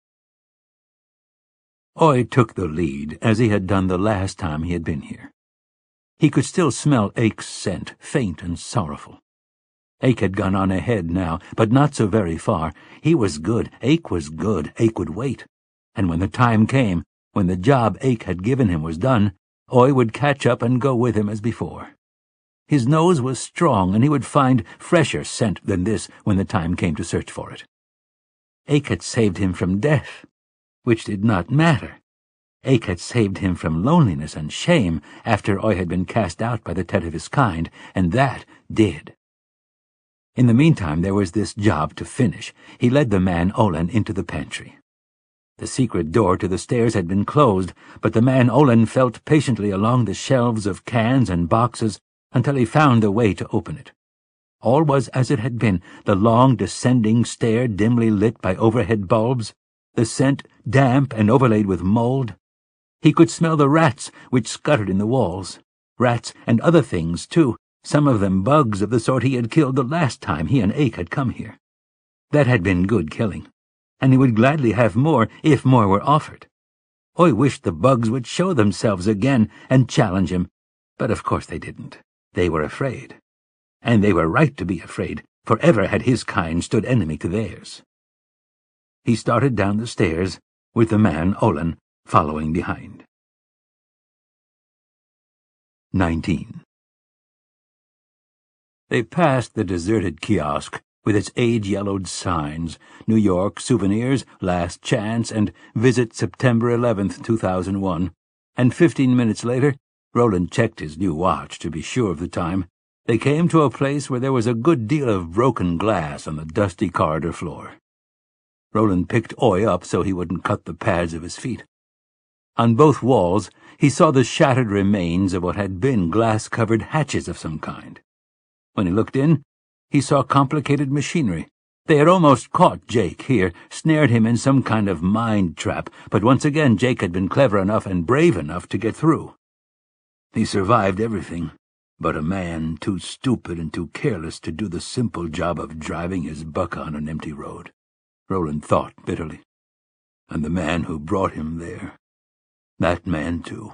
Oy took the lead, as he had done the last time he had been here. He could still smell Ake's scent, faint and sorrowful. Ake had gone on ahead now, but not so very far. He was good. Ake was good. Ake would wait. And when the time came, when the job Ake had given him was done, Oy would catch up and go with him as before. His nose was strong, and he would find fresher scent than this when the time came to search for it. Ake had saved him from death, which did not matter. Ake had saved him from loneliness and shame after Oy had been cast out by the tet of his kind, and that did. In the meantime, there was this job to finish. He led the man Olin into the pantry. The secret door to the stairs had been closed, but the man Olin felt patiently along the shelves of cans and boxes until he found the way to open it. All was as it had been, the long descending stair dimly lit by overhead bulbs, the scent damp and overlaid with mold. He could smell the rats which scuttered in the walls. Rats and other things, too, some of them bugs of the sort he had killed the last time he and Ake had come here. That had been good killing, and he would gladly have more if more were offered. Oy wished the bugs would show themselves again and challenge him, but of course they didn't. They were afraid. And they were right to be afraid, for ever had his kind stood enemy to theirs. He started down the stairs, with the man Olin following behind. Nineteen. They passed the deserted kiosk with its age-yellowed signs, New York Souvenirs, Last Chance, and Visit September eleventh, two thousand one, and fifteen minutes later, Roland checked his new watch to be sure of the time, they came to a place where there was a good deal of broken glass on the dusty corridor floor. Roland picked Oy up so he wouldn't cut the pads of his feet. On both walls, he saw the shattered remains of what had been glass-covered hatches of some kind. When he looked in, he saw complicated machinery. They had almost caught Jake here, snared him in some kind of mind trap, but once again Jake had been clever enough and brave enough to get through. He survived everything, but a man too stupid and too careless to do the simple job of driving his buck on an empty road, Roland thought bitterly. And the man who brought him there, that man too.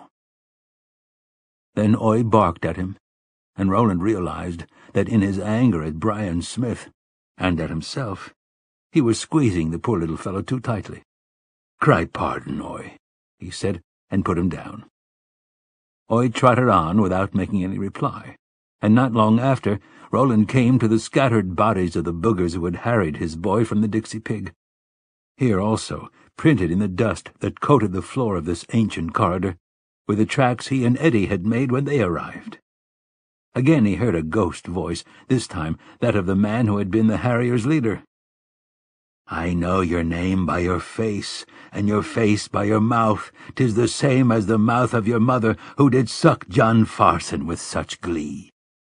Then Oy barked at him, and Roland realized that in his anger at Brian Smith, and at himself, he was squeezing the poor little fellow too tightly. "Cry pardon, Oy," he said, and put him down. Oy trotted on without making any reply, and not long after, Roland came to the scattered bodies of the boogers who had harried his boy from the Dixie Pig. Here also, printed in the dust that coated the floor of this ancient corridor, were the tracks he and Eddie had made when they arrived. Again he heard a ghost voice, this time that of the man who had been the harriers' leader. "I know your name by your face, and your face by your mouth. 'Tis the same as the mouth of your mother, who did suck John Farson with such glee."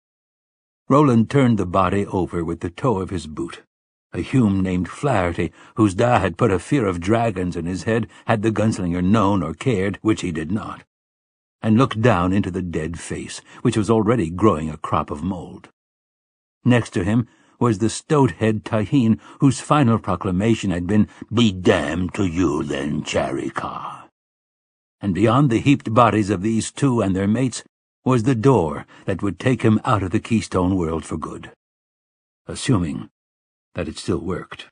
Roland turned the body over with the toe of his boot. A Hume named Flaherty, whose da had put a fear of dragons in his head, had the gunslinger known or cared, which he did not, and looked down into the dead face, which was already growing a crop of mold. Next to him was the stoat-head Taheen, whose final proclamation had been, "Be damned to you, then, Charikar." And beyond the heaped bodies of these two and their mates was the door that would take him out of the Keystone world for good, assuming that it still worked.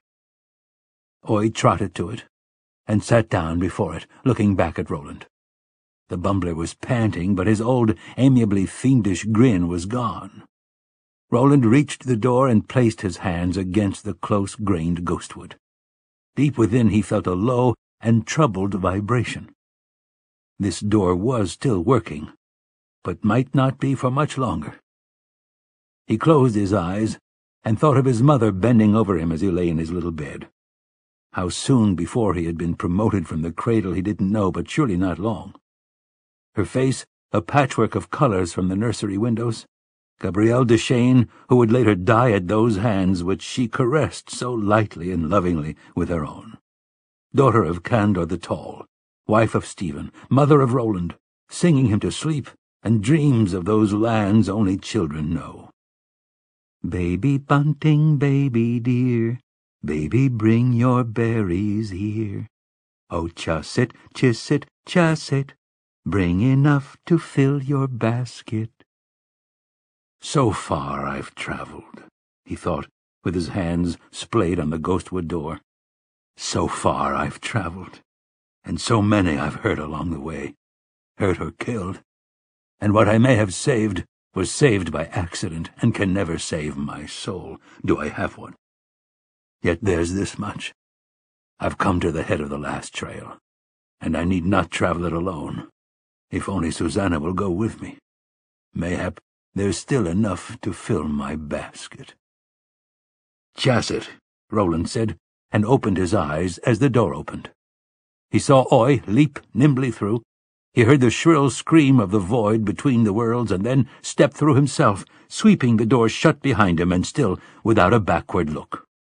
Oy trotted to it, and sat down before it, looking back at Roland. The bumbler was panting, but his old, amiably fiendish grin was gone. Roland reached the door and placed his hands against the close-grained ghostwood. Deep within he felt a low and troubled vibration. This door was still working, but might not be for much longer. He closed his eyes and thought of his mother bending over him as he lay in his little bed. How soon before he had been promoted from the cradle he didn't know, but surely not long. Her face, a patchwork of colors from the nursery windows. Gabrielle Deschênes, who would later die at those hands which she caressed so lightly and lovingly with her own. Daughter of Candor the Tall, wife of Stephen, mother of Roland, singing him to sleep and dreams of those lands only children know. "Baby bunting, baby dear, baby bring your berries here. Oh, chusset, chisset, chusset, bring enough to fill your basket. So far I've traveled, he thought, with his hands splayed on the ghostwood door. So far I've travelled, and so many I've hurt along the way, hurt or killed, and what I may have saved was saved by accident and can never save my soul, do I have one. Yet there's this much. I've come to the head of the last trail, and I need not travel it alone, if only Susanna will go with me. Mayhap there's still enough to fill my basket. "Chasset," Roland said, and opened his eyes as the door opened. He saw Oy leap nimbly through. He heard the shrill scream of the void between the worlds, and then stepped through himself, sweeping the door shut behind him, and still without a backward look.